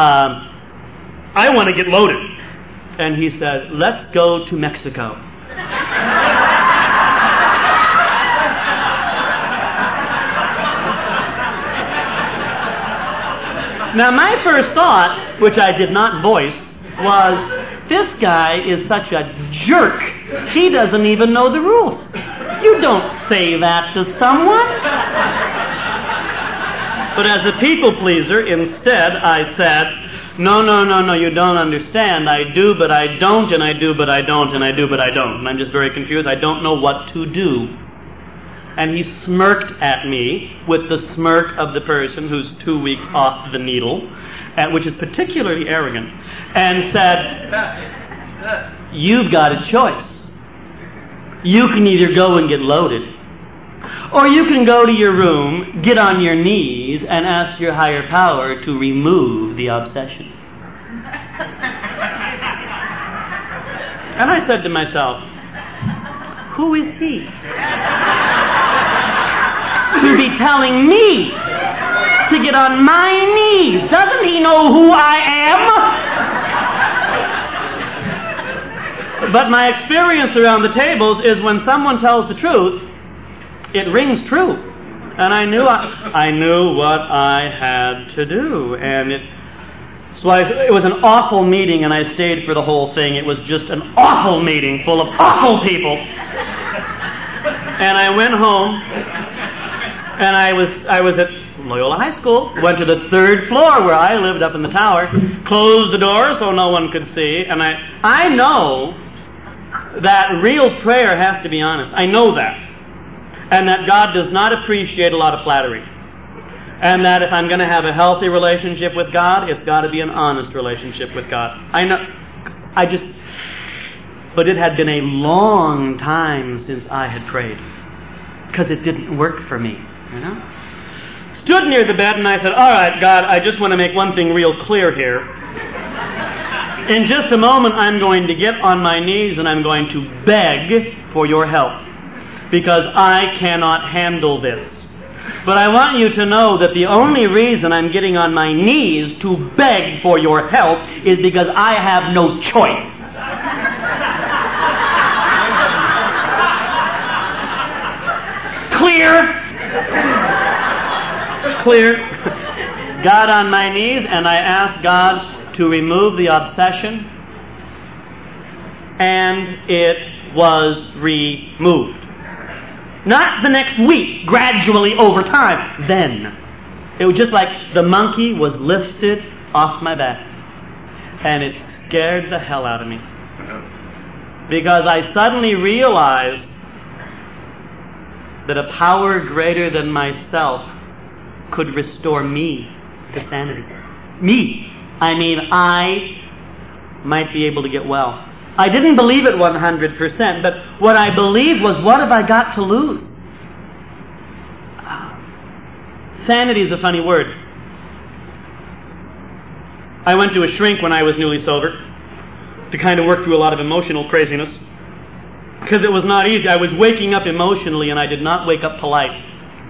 I want to get loaded. And he said, let's go to Mexico. Now my first thought, which I did not voice, was, this guy is such a jerk, he doesn't even know the rules. You don't say that to someone. But as a people pleaser, instead, I said, no, you don't understand. I do, but I don't, and I do, but I don't, and I do, but I don't. And I'm just very confused. I don't know what to do. And he smirked at me with the smirk of the person who's 2 weeks off the needle, which is particularly arrogant, and said, you've got a choice. You can either go and get loaded, or you can go to your room, get on your knees, and ask your higher power to remove the obsession. And I said to myself, who is he to be telling me to get on my knees? Doesn't he know who I am? But my experience around the tables is when someone tells the truth, it rings true. And I knew what I had to do. And it was an awful meeting, and I stayed for the whole thing. It was just an awful meeting full of awful people. And I went home, and I was at Loyola High School, went to the 3rd floor where I lived up in the tower, closed the door so no one could see, and I know that real prayer has to be honest. I know that. And that God does not appreciate a lot of flattery. And that if I'm going to have a healthy relationship with God, it's got to be an honest relationship with God. I know, but it had been a long time since I had prayed, because it didn't work for me, you know? Stood near the bed and I said, all right, God, I just want to make one thing real clear here. In just a moment, I'm going to get on my knees and I'm going to beg for your help, because I cannot handle this. But I want you to know that the only reason I'm getting on my knees to beg for your help is because I have no choice. Clear. Got on my knees and I asked God to remove the obsession, and it was removed. Not the next week, gradually over time. Then. It was just like the monkey was lifted off my back. And it scared the hell out of me. Because I suddenly realized that a power greater than myself could restore me to sanity. Me. I mean, I might be able to get well. I didn't believe it 100%, but what I believed was, what have I got to lose? Sanity is a funny word. I went to a shrink when I was newly sober to kind of work through a lot of emotional craziness, because it was not easy. I was waking up emotionally and I did not wake up polite.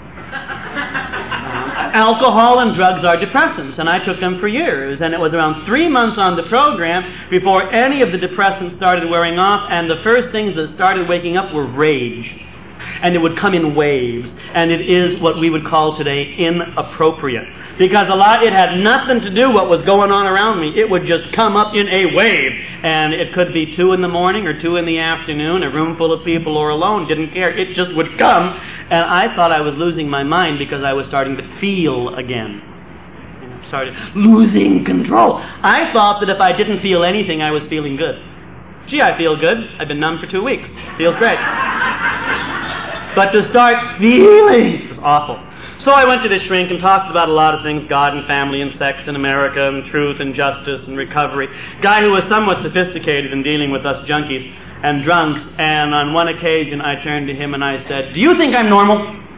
Alcohol and drugs are depressants, and I took them for years, and it was around 3 months on the program before any of the depressants started wearing off, and the first things that started waking up were rage. And it would come in waves, and it is what we would call today inappropriate. Because it had nothing to do with what was going on around me. It would just come up in a wave. And it could be 2 in the morning or 2 in the afternoon, a room full of people or alone, didn't care. It just would come. And I thought I was losing my mind because I was starting to feel again. And I started losing control. I thought that if I didn't feel anything, I was feeling good. Gee, I feel good. I've been numb for 2 weeks. Feels great. But to start feeling was awful. So I went to this shrink and talked about a lot of things, God and family and sex and America and truth and justice and recovery. Guy who was somewhat sophisticated in dealing with us junkies and drunks. And on one occasion I turned to him and I said, do you think I'm normal?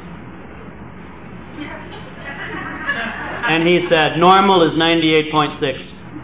And he said, normal is 98.6.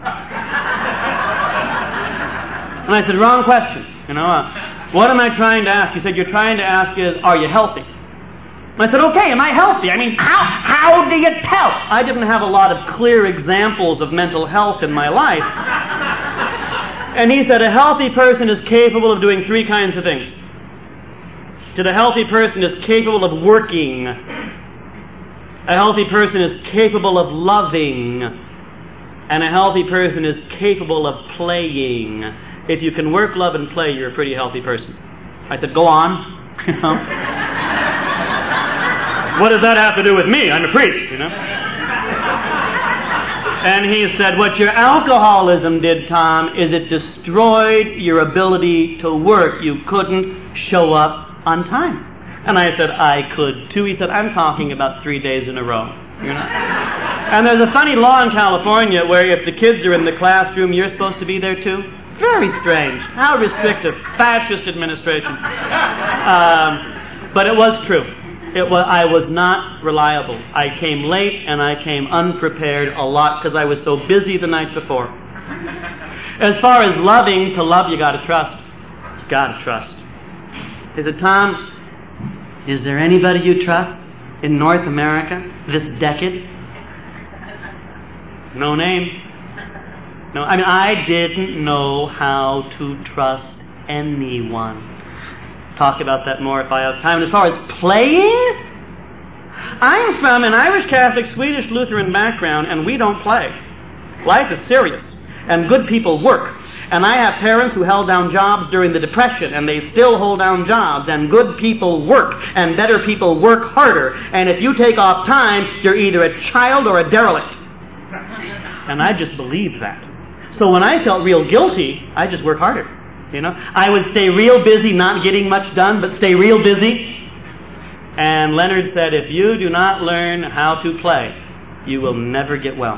And I said, wrong question. What am I trying to ask? He said, you're trying to ask is, are you healthy? I said, okay, am I healthy? I mean, how do you tell? I didn't have a lot of clear examples of mental health in my life. And he said, a healthy person is capable of doing 3 kinds of things. That a healthy person is capable of working. A healthy person is capable of loving. And a healthy person is capable of playing. If you can work, love, and play, you're a pretty healthy person. I said, go on. What does that have to do with me? I'm a priest, you know. And he said, what your alcoholism did, Tom, is it destroyed your ability to work. You couldn't show up on time. And I said, I could too. He said, I'm talking about 3 days in a row. You know? And there's a funny law in California where if the kids are in the classroom, you're supposed to be there too. Very strange. How restrictive. Fascist administration. But it was true. I was not reliable. I came late and I came unprepared a lot because I was so busy the night before. As far as loving, to love you gotta trust. You gotta trust. He said, Tom, is there anybody you trust in North America this decade? No name. No, I mean, I didn't know how to trust anyone. Talk about that more if I have time. And as far as playing, I'm from an Irish Catholic, Swedish Lutheran background, and we don't play. Life is serious, and good people work. And I have parents who held down jobs during the Depression, and they still hold down jobs, and good people work, and better people work harder. And if you take off time, you're either a child or a derelict. And I just believed that. So when I felt real guilty, I just worked harder. You know, I would stay real busy, not getting much done, but stay real busy. And Leonard said, if you do not learn how to play, you will never get well.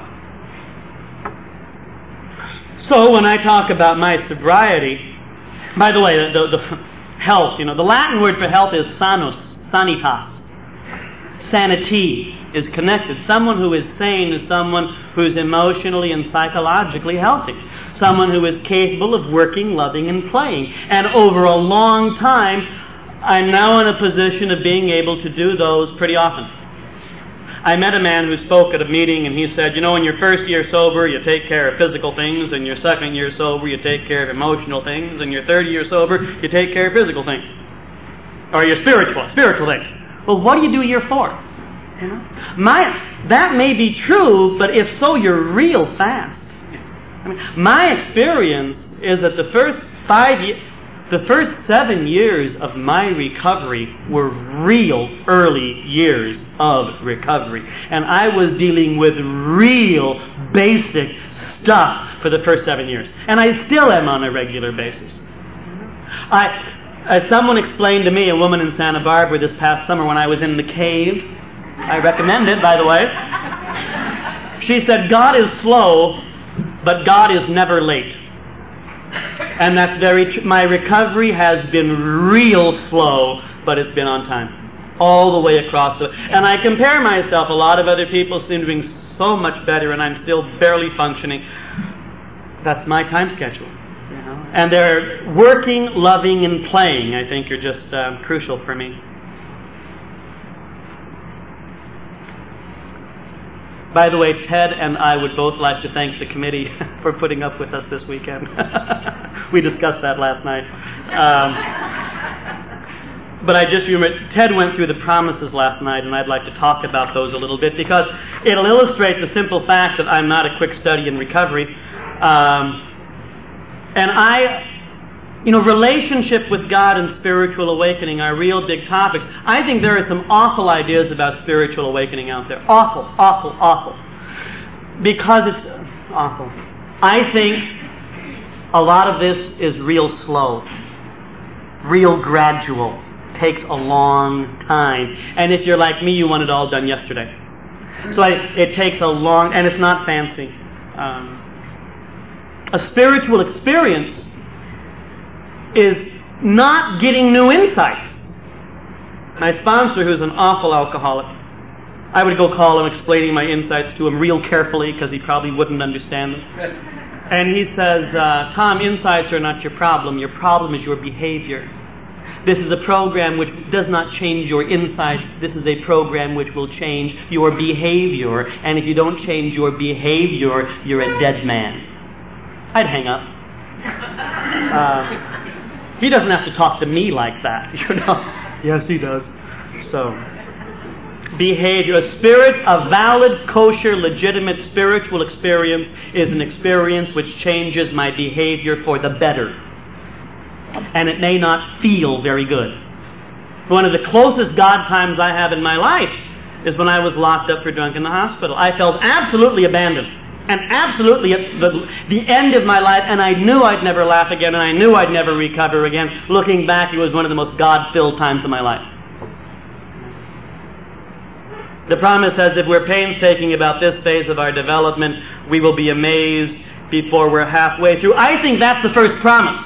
So when I talk about my sobriety, by the way, the health, you know, the Latin word for health is sanus, sanitas. Sanity is connected. Someone who is sane is someone who's emotionally and psychologically healthy. Someone who is capable of working, loving, and playing. And over a long time, I'm now in a position of being able to do those pretty often. I met a man who spoke at a meeting and he said, you know, in your first year sober, you take care of physical things. In your second year sober, you take care of emotional things. In your third year sober, you take care of physical things. Or your spiritual things. Well, what do you do year 4? You know? That may be true, but if so, you're real fast. I mean, my experience is that the first 7 years of my recovery were real early years of recovery. And I was dealing with real basic stuff for the first 7 years. And I still am on a regular basis. As someone explained to me, a woman in Santa Barbara this past summer when I was in the cave, I recommend it, by the way. She said, God is slow, but God is never late. And that's very true. My recovery has been real slow, but it's been on time. All the way across. And I compare myself. A lot of other people seem to be doing so much better, and I'm still barely functioning. That's my time schedule. You know? And they're working, loving, and playing, I think, are just crucial for me. By the way, Ted and I would both like to thank the committee for putting up with us this weekend. We discussed that last night. But I just remember, Ted went through the promises last night, and I'd like to talk about those a little bit, because it'll illustrate the simple fact that I'm not a quick study in recovery. And relationship with God and spiritual awakening are real big topics. I think there are some awful ideas about spiritual awakening out there. Awful. Because it's awful. I think a lot of this is real slow. Real gradual. Takes a long time. And if you're like me, you want it all done yesterday. So it takes a long, and it's not fancy. A spiritual experience is not getting new insights. My sponsor, who's an awful alcoholic, I would go call him explaining my insights to him real carefully because he probably wouldn't understand them. And he says, Tom, insights are not your problem. Your problem is your behavior. This is a program which does not change your insights. This is a program which will change your behavior. And if you don't change your behavior, you're a dead man. I'd hang up. He doesn't have to talk to me like that, you know. Yes, he does. So, behavior, a valid, kosher, legitimate spiritual experience is an experience which changes my behavior for the better. And it may not feel very good. One of the closest God times I have in my life is when I was locked up for drunk in the hospital. I felt absolutely abandoned and absolutely at the end of my life, and I knew I'd never laugh again, and I knew I'd never recover again. Looking back, it was one of the most God-filled times of my life. The promise says if we're painstaking about this phase of our development, we will be amazed before we're halfway through. I think that's the first promise.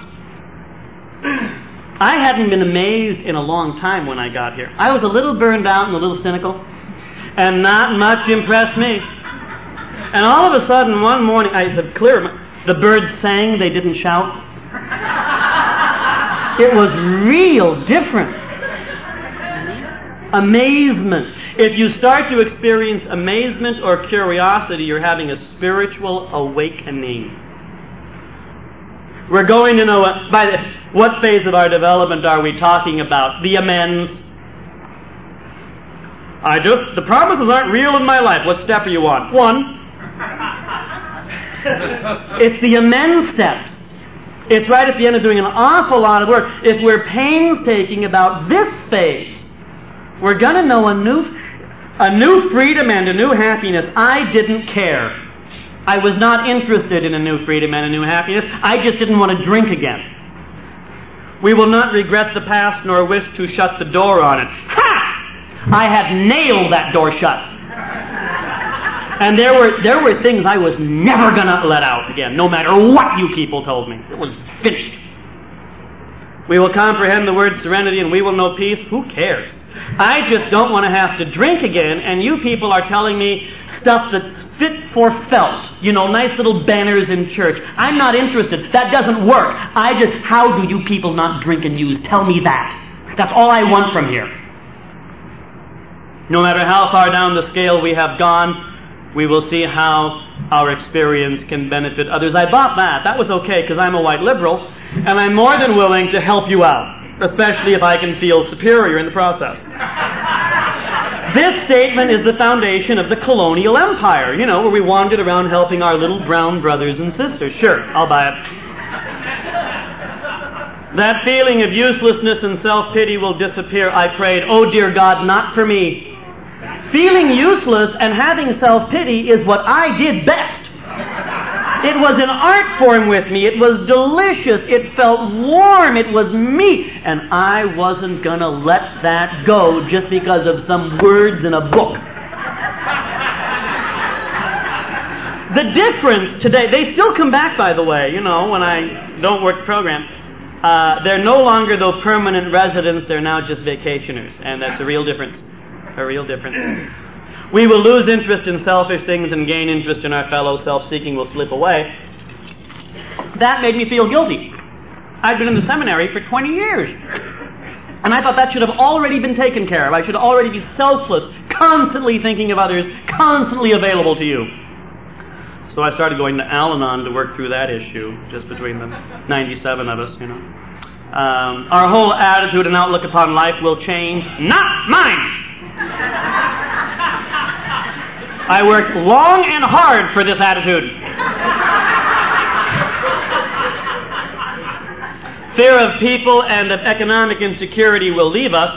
I hadn't been amazed in a long time when I got here. I was a little burned out and a little cynical, and not much impressed me. And all of a sudden, one morning, I said, clear, the birds sang, they didn't shout. It was real different. Amazement. If you start to experience amazement or curiosity, you're having a spiritual awakening. We're going to know what phase of our development are we talking about? The amends. The promises aren't real in my life. What step are you on? 1. It's the amends steps. It's right at the end of doing an awful lot of work. If we're painstaking about this phase, we're going to know a new freedom and a new happiness. I didn't care. I was not interested in a new freedom and a new happiness. I just didn't want to drink again. We will not regret the past nor wish to shut the door on it. Ha! I had nailed that door shut. And there were things I was never going to let out again, no matter what you people told me. It was finished. We will comprehend the word serenity and we will know peace. Who cares? I just don't want to have to drink again, and you people are telling me stuff that's fit for felt. Nice little banners in church. I'm not interested. That doesn't work. How do you people not drink and use? Tell me that. That's all I want from here. No matter how far down the scale we have gone, we will see how our experience can benefit others. I bought that. That was okay because I'm a white liberal, and I'm more than willing to help you out, especially if I can feel superior in the process. This statement is the foundation of the colonial empire, where we wandered around helping our little brown brothers and sisters. Sure, I'll buy it. That feeling of uselessness and self-pity will disappear, I prayed. Oh, dear God, not for me. Feeling useless and having self-pity is what I did best. It was an art form with me. It was delicious. It felt warm. It was me. And I wasn't going to let that go just because of some words in a book. The difference today, they still come back, by the way, when I don't work the program. They're no longer, though, permanent residents. They're now just vacationers. And that's a real difference. A real difference. We will lose interest in selfish things and gain interest in our fellow. Self-seeking will slip away. That made me feel guilty. I'd been in the seminary for 20 years. And I thought that should have already been taken care of. I should already be selfless, constantly thinking of others, constantly available to you. So I started going to Al-Anon to work through that issue, just between the 97 of us, Our whole attitude and outlook upon life will change. Not mine! I worked long and hard for this attitude. Fear of people and of economic insecurity will leave us.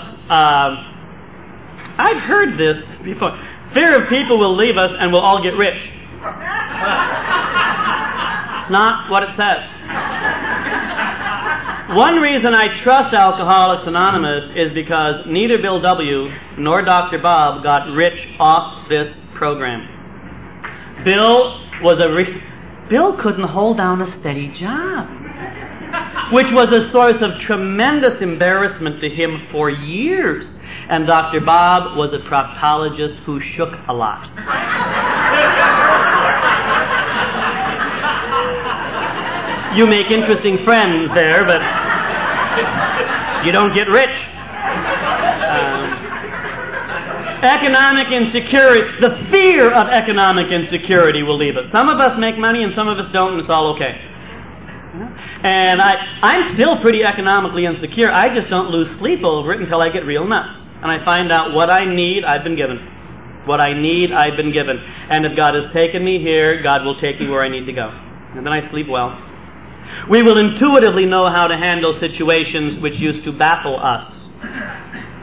I've heard this before. Fear of people will leave us and we'll all get rich. It's not what it says. One reason I trust Alcoholics Anonymous is because neither Bill W. nor Dr. Bob got rich off this program. Bill couldn't hold down a steady job, which was a source of tremendous embarrassment to him for years. And Dr. Bob was a proctologist who shook a lot. You make interesting friends there, but you don't get rich. Economic insecurity, the fear of economic insecurity will leave us. Some of us make money and some of us don't, and it's all okay. And I'm still pretty economically insecure. I just don't lose sleep over it until I get real nuts. And I find out what I need, I've been given. What I need, I've been given. And if God has taken me here, God will take me where I need to go. And then I sleep well. We will intuitively know how to handle situations which used to baffle us.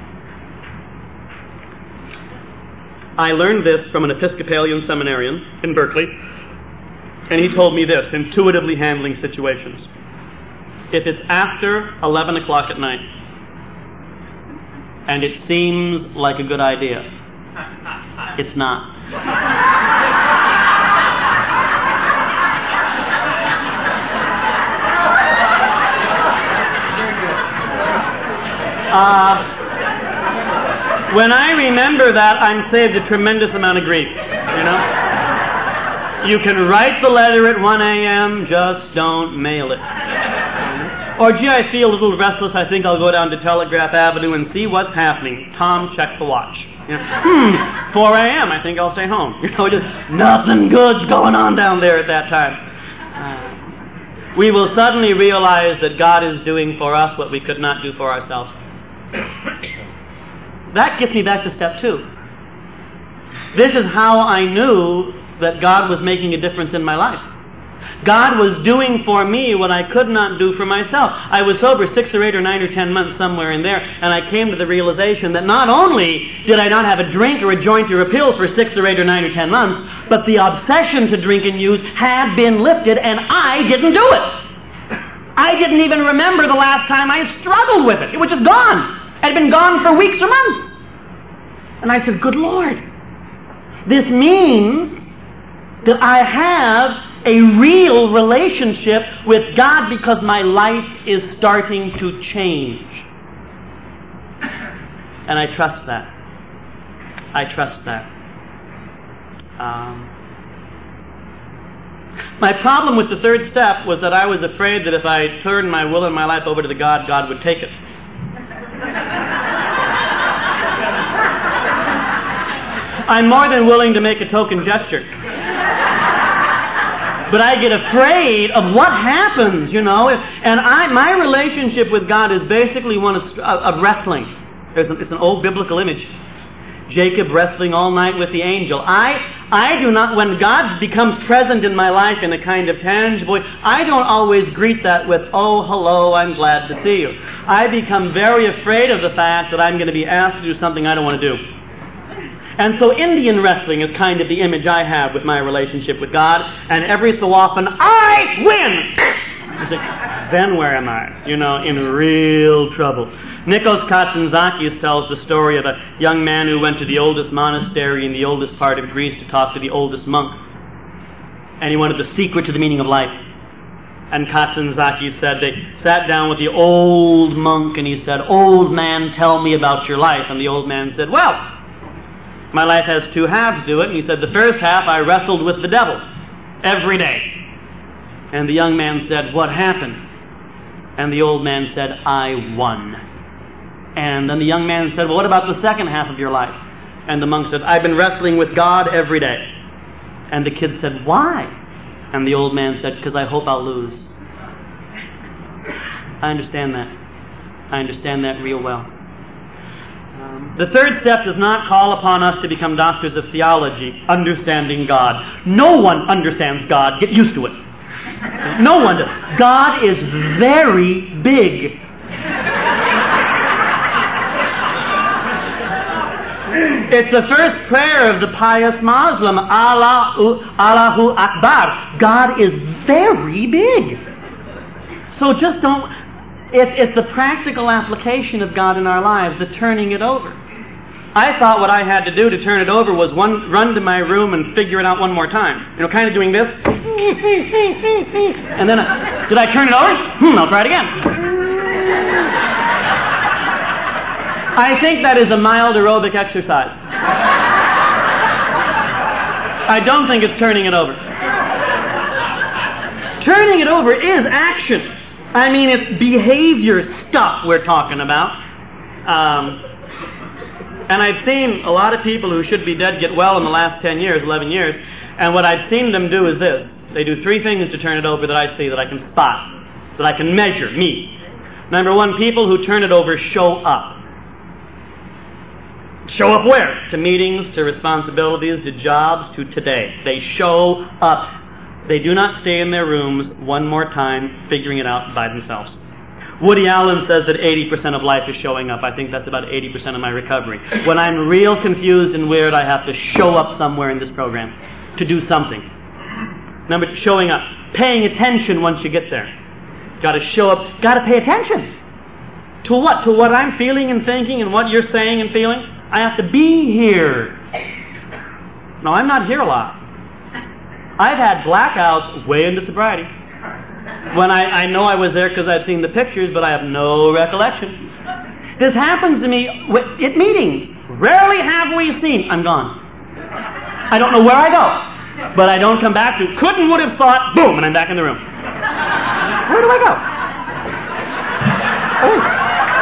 I learned this from an Episcopalian seminarian in Berkeley, and he told me this, intuitively handling situations. If it's after 11 o'clock at night, and it seems like a good idea, it's not. When I remember that, I'm saved a tremendous amount of grief, you know? You can write the letter at 1 a.m., just don't mail it. Or, gee, I feel a little restless, I think I'll go down to Telegraph Avenue and see what's happening. Tom, check the watch. You know, 4 a.m., I think I'll stay home. You know, just nothing good's going on down there at that time. We will suddenly realize that God is doing for us what we could not do for ourselves. That gets me back to step 2. This is how I knew that God was making a difference in my life. God was doing for me what I could not do for myself. I was sober 6 or 8 or 9 or 10 months, somewhere in there, and I came to the realization that not only did I not have a drink or a joint or a pill for 6 or 8 or 9 or 10 months, but the obsession to drink and use had been lifted, and I didn't do it. I didn't even remember the last time I struggled with it. It was just gone. It had been gone for weeks or months. And I said, good Lord, this means that I have a real relationship with God because my life is starting to change. And I trust that. I trust that. My problem with the third step was that I was afraid that if I turned my will and my life over to the God, God would take it. I'm more than willing to make a token gesture. But I get afraid of what happens, you know. And my relationship with God is basically one of wrestling. It's an old biblical image. Jacob wrestling all night with the angel. I do not, when God becomes present in my life in a kind of tangible way, I don't always greet that with, oh, hello, I'm glad to see you. I become very afraid of the fact that I'm going to be asked to do something I don't want to do. And so Indian wrestling is kind of the image I have with my relationship with God, and every so often, I win! You say, then where am I? You know, in real trouble. Nikos Katsantzakis tells the story of a young man who went to the oldest monastery in the oldest part of Greece to talk to the oldest monk. And he wanted the secret to the meaning of life. And Katsantzakis said, they sat down with the old monk and he said, old man, tell me about your life. And the old man said, well, my life has 2 halves to it. And he said, the first half I wrestled with the devil every day. And the young man said, what happened? And the old man said, I won. And then the young man said, well, what about the second half of your life? And the monk said, I've been wrestling with God every day. And the kid said, why? And the old man said, because I hope I'll lose. I understand that. I understand that real well. The third step does not call upon us to become doctors of theology, understanding God. No one understands God. Get used to it. No one does. God is very big. It's the first prayer of the pious Muslim, Allahu Akbar. God is very big. So just don't, it's the practical application of God in our lives, the turning it over. I thought what I had to do to turn it over was run to my room and figure it out one more time. You know, kind of doing this. And then, did I turn it over? I'll try it again. I think that is a mild aerobic exercise. I don't think it's turning it over. Turning it over is action. I mean, it's behavior stuff we're talking about. And I've seen a lot of people who should be dead get well in the last 10 years, 11 years, and what I've seen them do is this. They do 3 things to turn it over that I see, that I can spot, that I can measure, me. Number 1, people who turn it over show up. Show up where? To meetings, to responsibilities, to jobs, to today. They show up. They do not stay in their rooms one more time figuring it out by themselves. Woody Allen says that 80% of life is showing up. I think that's about 80% of my recovery. When I'm real confused and weird, I have to show up somewhere in this program to do something. Remember, showing up. Paying attention once you get there. Got to show up. Got to pay attention. To what? To what I'm feeling and thinking and what you're saying and feeling? I have to be here. No, I'm not here a lot. I've had blackouts way into sobriety. When I know I was there because I've seen the pictures, but I have no recollection. This happens to me at meetings. Rarely have we seen. I'm gone. I don't know where I go, but I don't come back to. Couldn't, would have thought, boom, and I'm back in the room. Where do I go? Oh.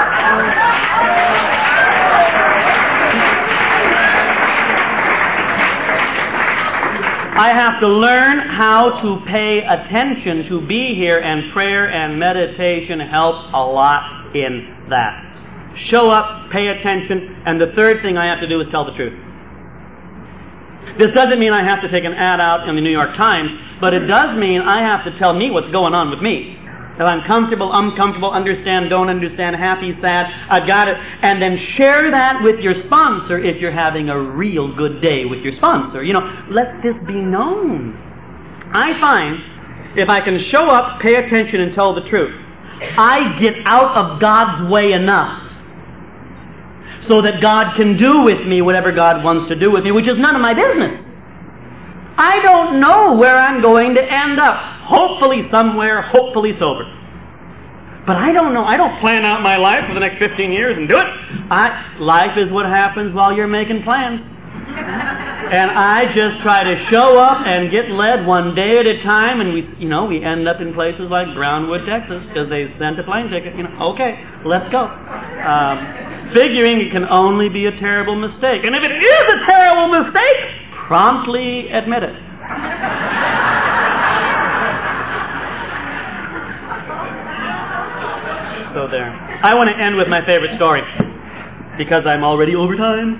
I have to learn how to pay attention to be here, and prayer and meditation help a lot in that. Show up, pay attention, and the third thing I have to do is tell the truth. This doesn't mean I have to take an ad out in the New York Times, but it does mean I have to tell me what's going on with me. If I'm comfortable, uncomfortable, understand, don't understand, happy, sad, I've got it. And then share that with your sponsor if you're having a real good day with your sponsor. Let this be known. I find if I can show up, pay attention, and tell the truth, I get out of God's way enough so that God can do with me whatever God wants to do with me, which is none of my business. I don't know where I'm going to end up. Hopefully somewhere, hopefully sober. But I don't know. I don't plan out my life for the next 15 years and do it. Life is what happens while you're making plans. And I just try to show up and get led one day at a time, and we end up in places like Brownwood, Texas, because they sent a plane ticket. Okay, let's go. Figuring it can only be a terrible mistake. And if it is a terrible mistake, promptly admit it. So there. I want to end with my favorite story because I'm already over time.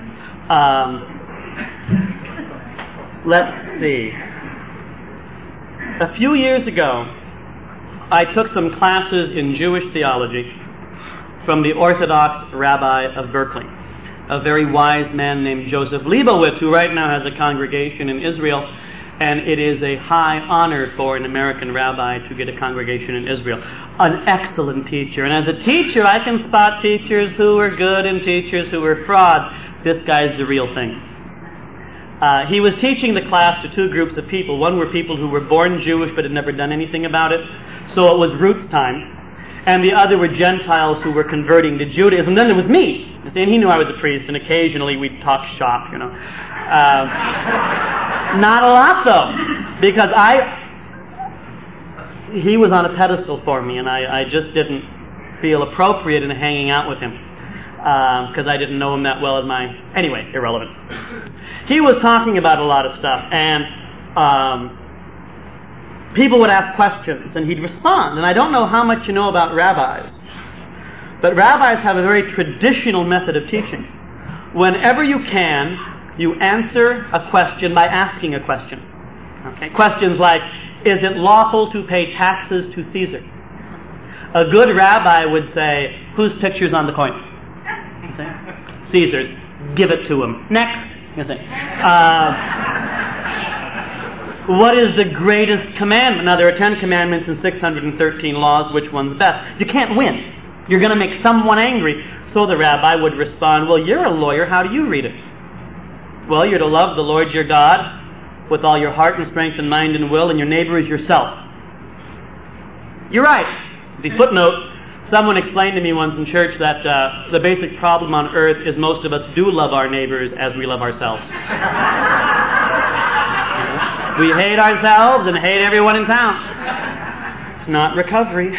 Let's see. A few years ago, I took some classes in Jewish theology from the Orthodox rabbi of Berkeley, a very wise man named Joseph Leibowitz, who right now has a congregation in Israel, and it is a high honor for an American rabbi to get a congregation in Israel. An excellent teacher. And as a teacher, I can spot teachers who are good and teachers who are frauds. This guy's the real thing. He was teaching the class to two groups of people. One were people who were born Jewish but had never done anything about it, so it was roots time. And the other were Gentiles who were converting to Judaism. Then there was me. You see, and he knew I was a priest, and occasionally we'd talk shop, Not a lot, though, because he was on a pedestal for me, and I just didn't feel appropriate in hanging out with him, because I didn't know him that well anyway, irrelevant. He was talking about a lot of stuff, and people would ask questions, and he'd respond. And I don't know how much you know about rabbis, but rabbis have a very traditional method of teaching. Whenever you can, you answer a question by asking a question. Okay? Questions like, is it lawful to pay taxes to Caesar? A good rabbi would say, whose picture's on the coin? Caesar's. Give it to him. Next. You say. What is the greatest commandment? Now, there are 10 commandments and 613 laws. Which one's best? You can't win. You're going to make someone angry. So the rabbi would respond, well, you're a lawyer. How do you read it? Well, you're to love the Lord your God with all your heart and strength and mind and will, and your neighbor is yourself. You're right. The footnote, someone explained to me once in church that the basic problem on earth is most of us do love our neighbors as we love ourselves. We hate ourselves and hate everyone in town. It's not recovery.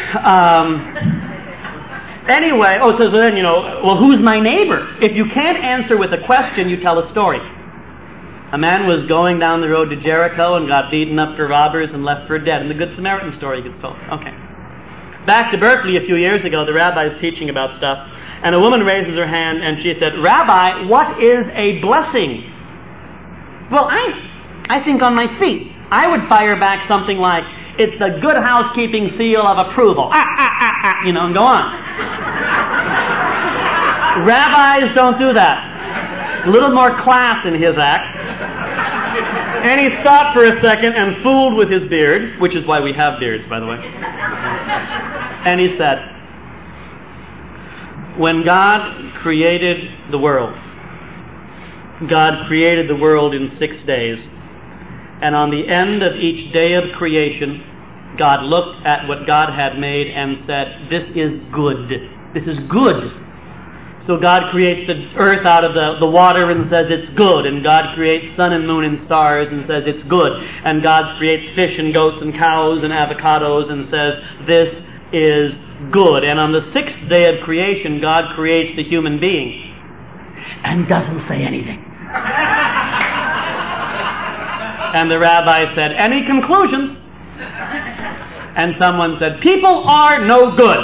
Anyway, so then, well, who's my neighbor? If you can't answer with a question, you tell a story. A man was going down the road to Jericho and got beaten up for robbers and left for dead. And the Good Samaritan story gets told. Okay. Back to Berkeley a few years ago, the rabbi's teaching about stuff, and a woman raises her hand and she said, Rabbi, what is a blessing? Well, I think on my feet, I would fire back something like, it's the good housekeeping seal of approval. and go on. Rabbis don't do that. A little more class in his act. And he stopped for a second and fooled with his beard, which is why we have beards, by the way. And he said, when God created the world, God created the world in 6 days. And on the end of each day of creation, God looked at what God had made and said, this is good. This is good. So God creates the earth out of the water and says it's good. And God creates sun and moon and stars and says it's good. And God creates fish and goats and cows and avocados and says this is good. And on the 6th day of creation, God creates the human being and doesn't say anything. And the rabbi said, any conclusions? And someone said, people are no good.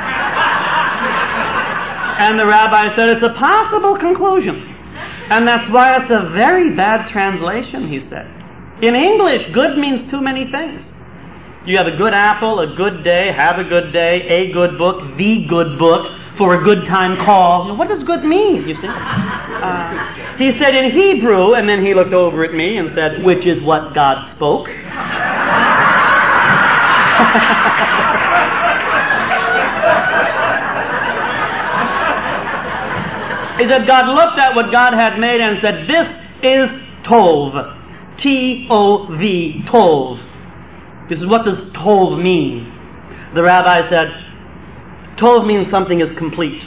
And the rabbi said, it's a possible conclusion. And that's why it's a very bad translation, he said. In English, good means too many things. You have a good apple, a good day, have a good day, a good book, the good book, for a good time call. What does good mean, you see? He said in Hebrew, and then he looked over at me and said, which is what God spoke. He said God looked at what God had made and said, this is Tov. T-O-V, Tov. This is what does Tov mean? The rabbi said, Tov means something is complete.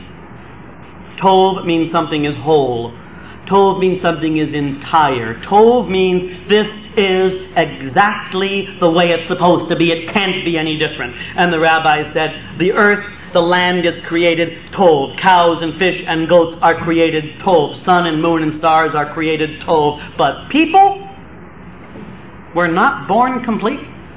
Tov means something is whole. Tov means something is entire. Tov means this is exactly the way it's supposed to be. It can't be any different. And the rabbi said, the earth, the land is created Tov. Cows and fish and goats are created Tov. Sun and moon and stars are created Tov. But people were not born complete.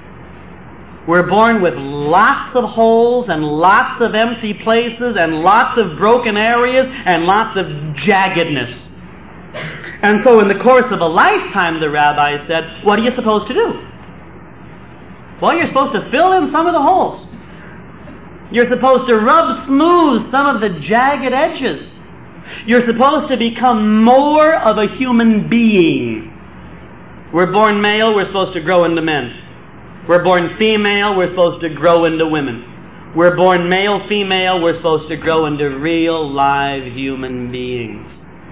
We're born with lots of holes and lots of empty places and lots of broken areas and lots of jaggedness. And so in the course of a lifetime, the rabbi said, what are you supposed to do? Well, you're supposed to fill in some of the holes. You're supposed to rub smooth some of the jagged edges. You're supposed to become more of a human being. We're born male, we're supposed to grow into men. We're born female, we're supposed to grow into women. We're born male, female, we're supposed to grow into real, live human beings.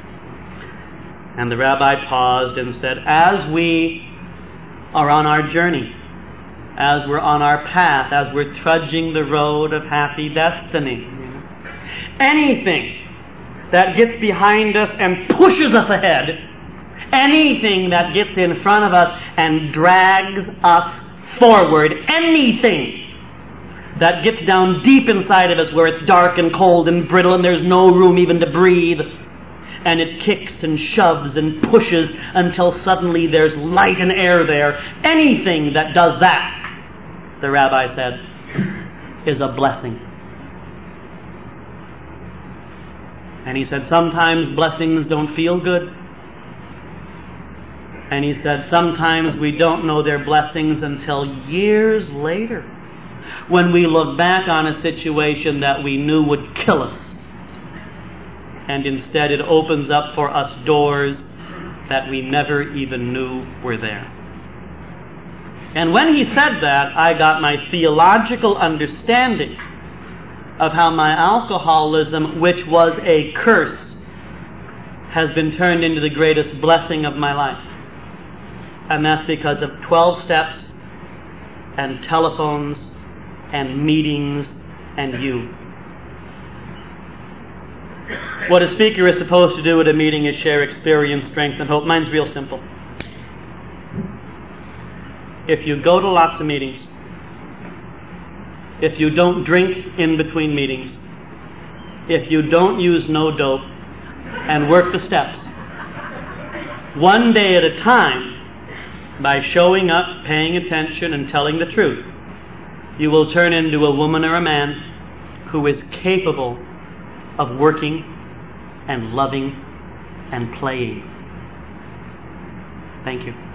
And the rabbi paused and said, as we are on our journey, as we're on our path, as we're trudging the road of happy destiny, anything that gets behind us and pushes us ahead, anything that gets in front of us and drags us forward, anything that gets down deep inside of us where it's dark and cold and brittle and there's no room even to breathe, and it kicks and shoves and pushes until suddenly there's light and air there, anything that does that, the rabbi said, is a blessing. And he said sometimes blessings don't feel good. And he said, sometimes we don't know they're blessings until years later, when we look back on a situation that we knew would kill us. And instead it opens up for us doors that we never even knew were there. And when he said that, I got my theological understanding of how my alcoholism, which was a curse, has been turned into the greatest blessing of my life. And that's because of 12 steps and telephones and meetings and you. What a speaker is supposed to do at a meeting is share experience, strength, and hope. Mine's real simple. If you go to lots of meetings, if you don't drink in between meetings, if you don't use no dope and work the steps, one day at a time, by showing up, paying attention, and telling the truth, you will turn into a woman or a man who is capable of working and loving and playing. Thank you.